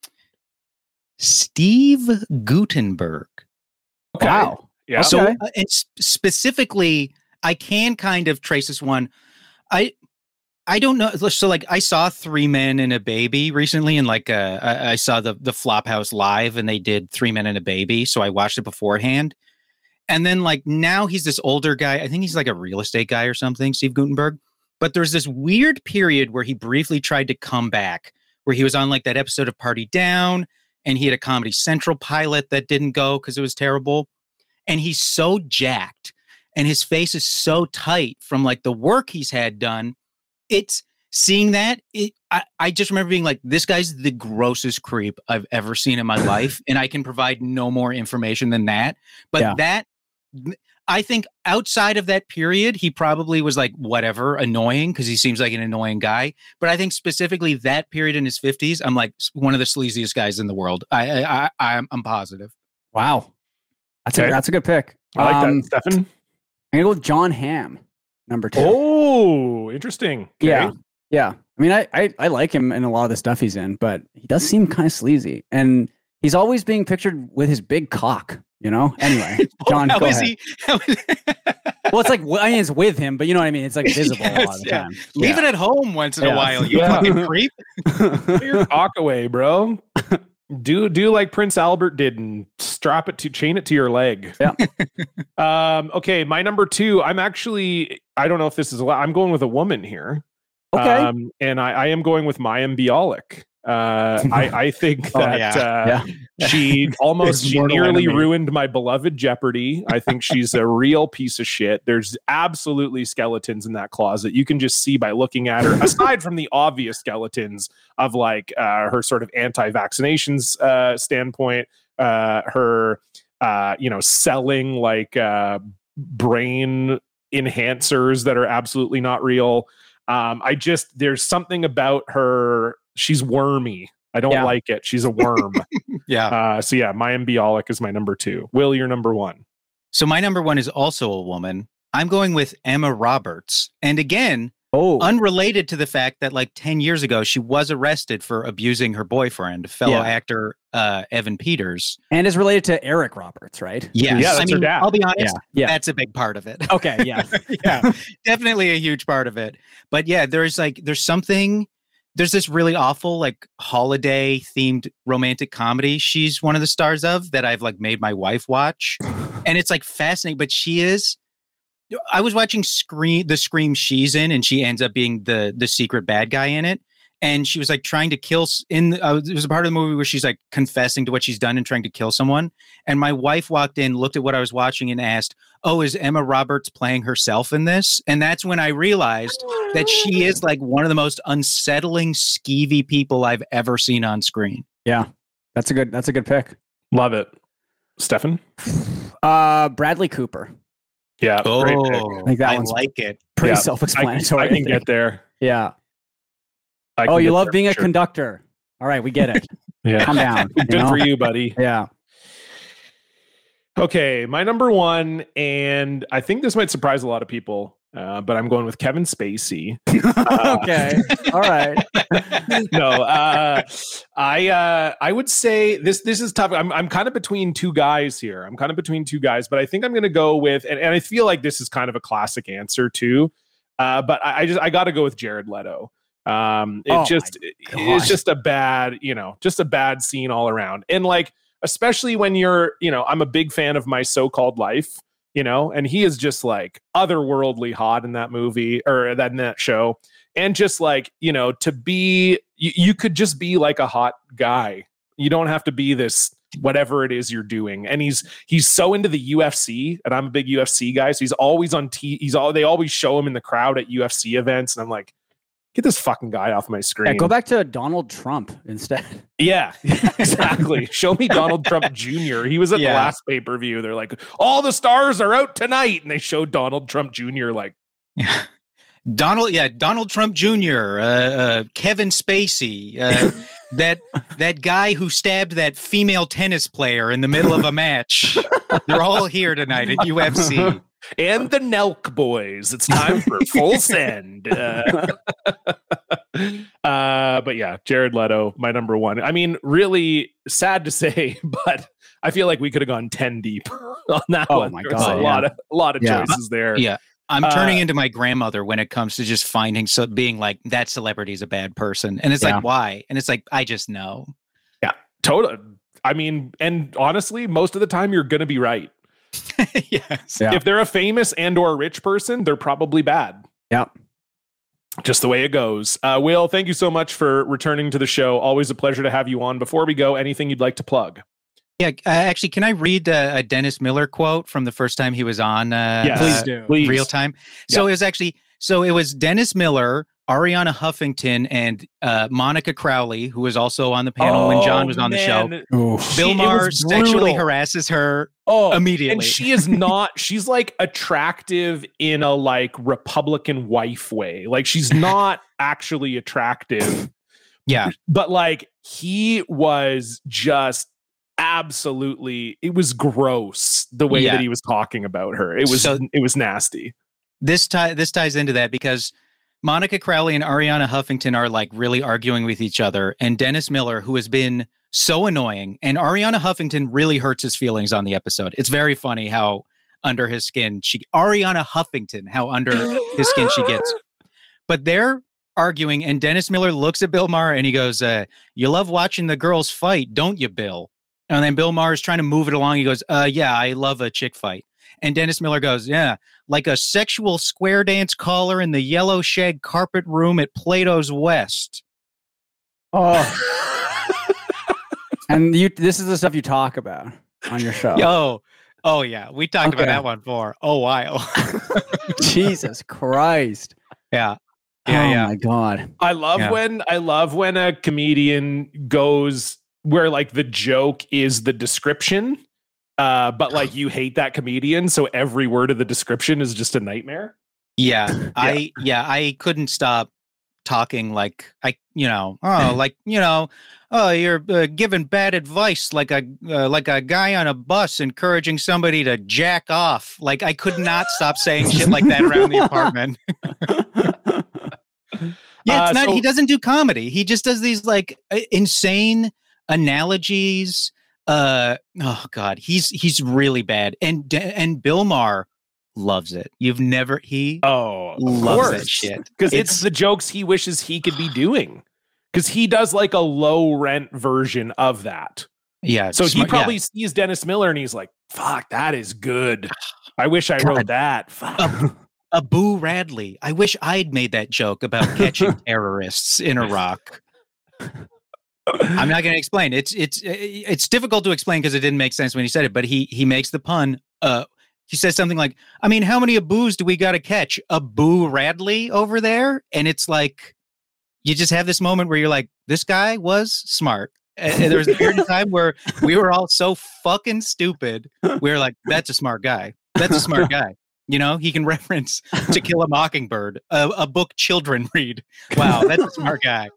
Steve Guttenberg. Okay. Wow. Yeah. So and specifically, I can kind of trace this one. I don't know. So like I saw Three Men and a Baby recently, and like I saw the Flophouse live, and they did Three Men and a Baby. So I watched it beforehand. And then like now he's this older guy. I think he's like a real estate guy or something, Steve Guttenberg. But there's this weird period where he briefly tried to come back, where he was on like that episode of Party Down, and he had a Comedy Central pilot that didn't go because it was terrible. And he's so jacked, and his face is so tight from like the work he's had done. It's seeing that. I just remember being like, this guy's the grossest creep I've ever seen in my life, and I can provide no more information than that. But that, I think outside of that period, he probably was like, whatever, annoying, because he seems like an annoying guy. But I think specifically that period in his 50s, I'm like one of the sleaziest guys in the world. I'm positive. Wow. That's a good pick. I like that, Stefan. I'm going to go with John Hamm, number 2. Oh, interesting. Okay. Yeah. I mean, I like him in a lot of the stuff he's in, but he does seem kind of sleazy. And he's always being pictured with his big cock, you know? Anyway, John, go ahead. Well, it's like, I mean, it's with him, but you know what I mean? It's like visible a lot of the time. Leave it at home once in a while, you fucking creep. Put your cock away, bro. Do like Prince Albert did and chain it to your leg. Yeah. Okay, my number 2. I don't know if this is allowed. I'm going with a woman here. Okay. And I am going with Mayim Bialik. I think that she nearly ruined my beloved Jeopardy. I think she's a real piece of shit. There's absolutely skeletons in that closet. You can just see by looking at her, aside from the obvious skeletons of like her sort of anti-vaccinations standpoint, her selling like brain enhancers that are absolutely not real. There's something about her. She's wormy. I don't like it. She's a worm. Mayim Bialik is my number 2. Will, you're number 1. So my number 1 is also a woman. I'm going with Emma Roberts. And again, unrelated to the fact that like 10 years ago, she was arrested for abusing her boyfriend, fellow actor Evan Peters. And is related to Eric Roberts, right? Yes. Yeah, that's her dad. I'll be honest, that's a big part of it. Okay, yeah. Definitely a huge part of it. But yeah, there's this really awful like holiday themed romantic comedy she's one of the stars of that I've like made my wife watch. And it's like fascinating, but I was watching the Scream she's in, and she ends up being the secret bad guy in it. And she was like trying to kill it was a part of the movie where she's like confessing to what she's done and trying to kill someone. And my wife walked in, looked at what I was watching and asked, "Oh, is Emma Roberts playing herself in this?" And that's when I realized that she is like one of the most unsettling, skeevy people I've ever seen on screen. Yeah. That's a good pick. Love it. Stefan? Bradley Cooper. Yeah. Great pick. I think that one's like it. pretty self-explanatory. I can get there. Yeah. You love being a conductor. All right, we get it. Yeah. Calm down. Good for you, buddy. Yeah. Okay, my number 1, and I think this might surprise a lot of people, but I'm going with Kevin Spacey. Okay. All right. No, I would say this is tough. I'm kind of between two guys here. But I think I'm going to go with, and I feel like this is kind of a classic answer too. But I got to go with Jared Leto. It's just a bad scene all around. And like, especially when you're, I'm a big fan of My So-Called Life, and he is just like otherworldly hot in that movie or in that show. And just like, to be, you could just be like a hot guy. You don't have to be this, whatever it is you're doing. And he's so into the UFC, and I'm a big UFC guy. So he's always on they always show him in the crowd at UFC events. And I'm like, get this fucking guy off my screen. Yeah, go back to Donald Trump instead. Yeah, exactly. Show me Donald Trump Jr. He was at the last pay-per-view. They're like, all the stars are out tonight. And they showed Donald Trump Jr. like... Donald Trump Jr., Kevin Spacey, that guy who stabbed that female tennis player in the middle of a match. They're all here tonight at UFC. And the Nelk boys. It's time for full send. But yeah, Jared Leto, my number 1. I mean, really sad to say, but I feel like we could have gone 10 deep on that one. My There's God, a lot of choices there. Yeah. I'm turning into my grandmother when it comes to just being like, that celebrity is a bad person. And it's like, why? And it's like, I just know. Yeah, totally. I mean, and honestly, most of the time you're going to be right. Yes. Yeah. If they're a famous and or rich person, they're probably bad. Yeah. Just the way it goes. Will, thank you so much for returning to the show. Always a pleasure to have you on. Before we go, anything you'd like to plug? Yeah, actually, can I read a Dennis Miller quote from the first time he was on Yes, please. Real Time? So it was Dennis Miller, Ariana Huffington, and Monica Crowley, who was also on the panel when John was on the show. Bill Maher sexually harasses her immediately. And she is not, she's like attractive in a like Republican wife way. Like she's not actually attractive. Yeah. But like he was just absolutely, it was gross the way that he was talking about her. It was nasty. This ties into that because Monica Crowley and Ariana Huffington are like really arguing with each other, and Dennis Miller, who has been so annoying, and Ariana Huffington really hurts his feelings on the episode. It's very funny how under his skin Ariana Huffington, how under his skin she gets. But they're arguing, and Dennis Miller looks at Bill Maher and he goes, "You love watching the girls fight, don't you, Bill?" And then Bill Maher is trying to move it along. He goes, "Yeah, I love a chick fight." And Dennis Miller goes, "Yeah, like a sexual square dance caller in the yellow shag carpet room at Plato's West." Oh. And this is the stuff you talk about on your show. Oh yeah. We talked about that one for a while. Jesus Christ. Yeah. Yeah. My God. I love when a comedian goes where like the joke is the description, but like you hate that comedian, so every word of the description is just a nightmare. Yeah. I couldn't stop talking like you're giving bad advice like a guy on a bus encouraging somebody to jack off. Like I could not stop saying shit like that around the apartment. Yeah, it's not. He doesn't do comedy. He just does these like insane analogies. Oh God, he's really bad. And Bill Maher loves it. Loves that shit because it's the jokes he wishes he could be doing. Because he does like a low rent version of that. Yeah. So he probably sees Dennis Miller and he's like, "Fuck, that is good. I wish I wrote that." Fuck. Abu Radley. I wish I'd made that joke about catching terrorists in Iraq. I'm not going to explain. It's difficult to explain because it didn't make sense when he said it. But he makes the pun. He says something like, "I mean, how many Abus do we got to catch? Abu Radley over there?" And it's like, you just have this moment where you're like, this guy was smart. And there was a period of time where we were all so fucking stupid. We were like, that's a smart guy. That's a smart guy. You know, he can reference To Kill a Mockingbird, a book children read. Wow, that's a smart guy.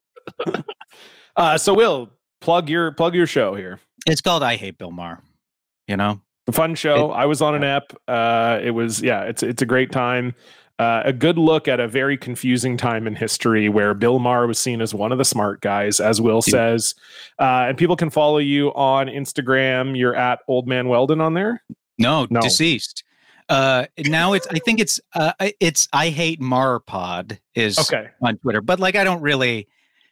So Will, plug your show here. It's called I Hate Bill Maher. You know, a fun show. I was on an app. It's a great time. A good look at a very confusing time in history where Bill Maher was seen as one of the smart guys, as Will says. And people can follow you on Instagram. You're at Old Man Weldon on there? No. Deceased. Now it's I Hate Maher Pod is on Twitter, but like I don't really,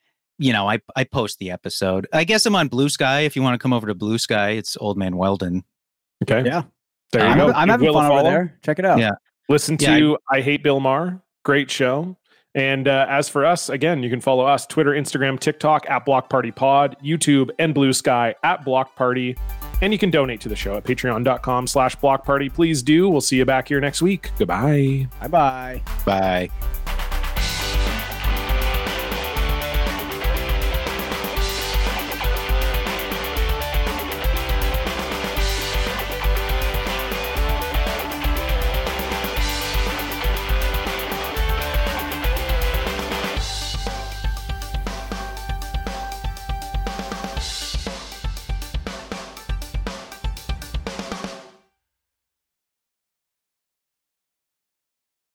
I post the episode. I guess I'm on Blue Sky. If you want to come over to Blue Sky, it's Old Man Weldon. Okay. Yeah. There you go. I'm having fun over there. Check it out. Yeah. Listen to I Hate Bill Maher. Great show. And as for us, again, you can follow us Twitter, Instagram, TikTok at Block Party Pod, YouTube, and Blue Sky at Block Party. And you can donate to the show at patreon.com/Block Party. Please do. We'll see you back here next week. Goodbye. Bye-bye. Bye.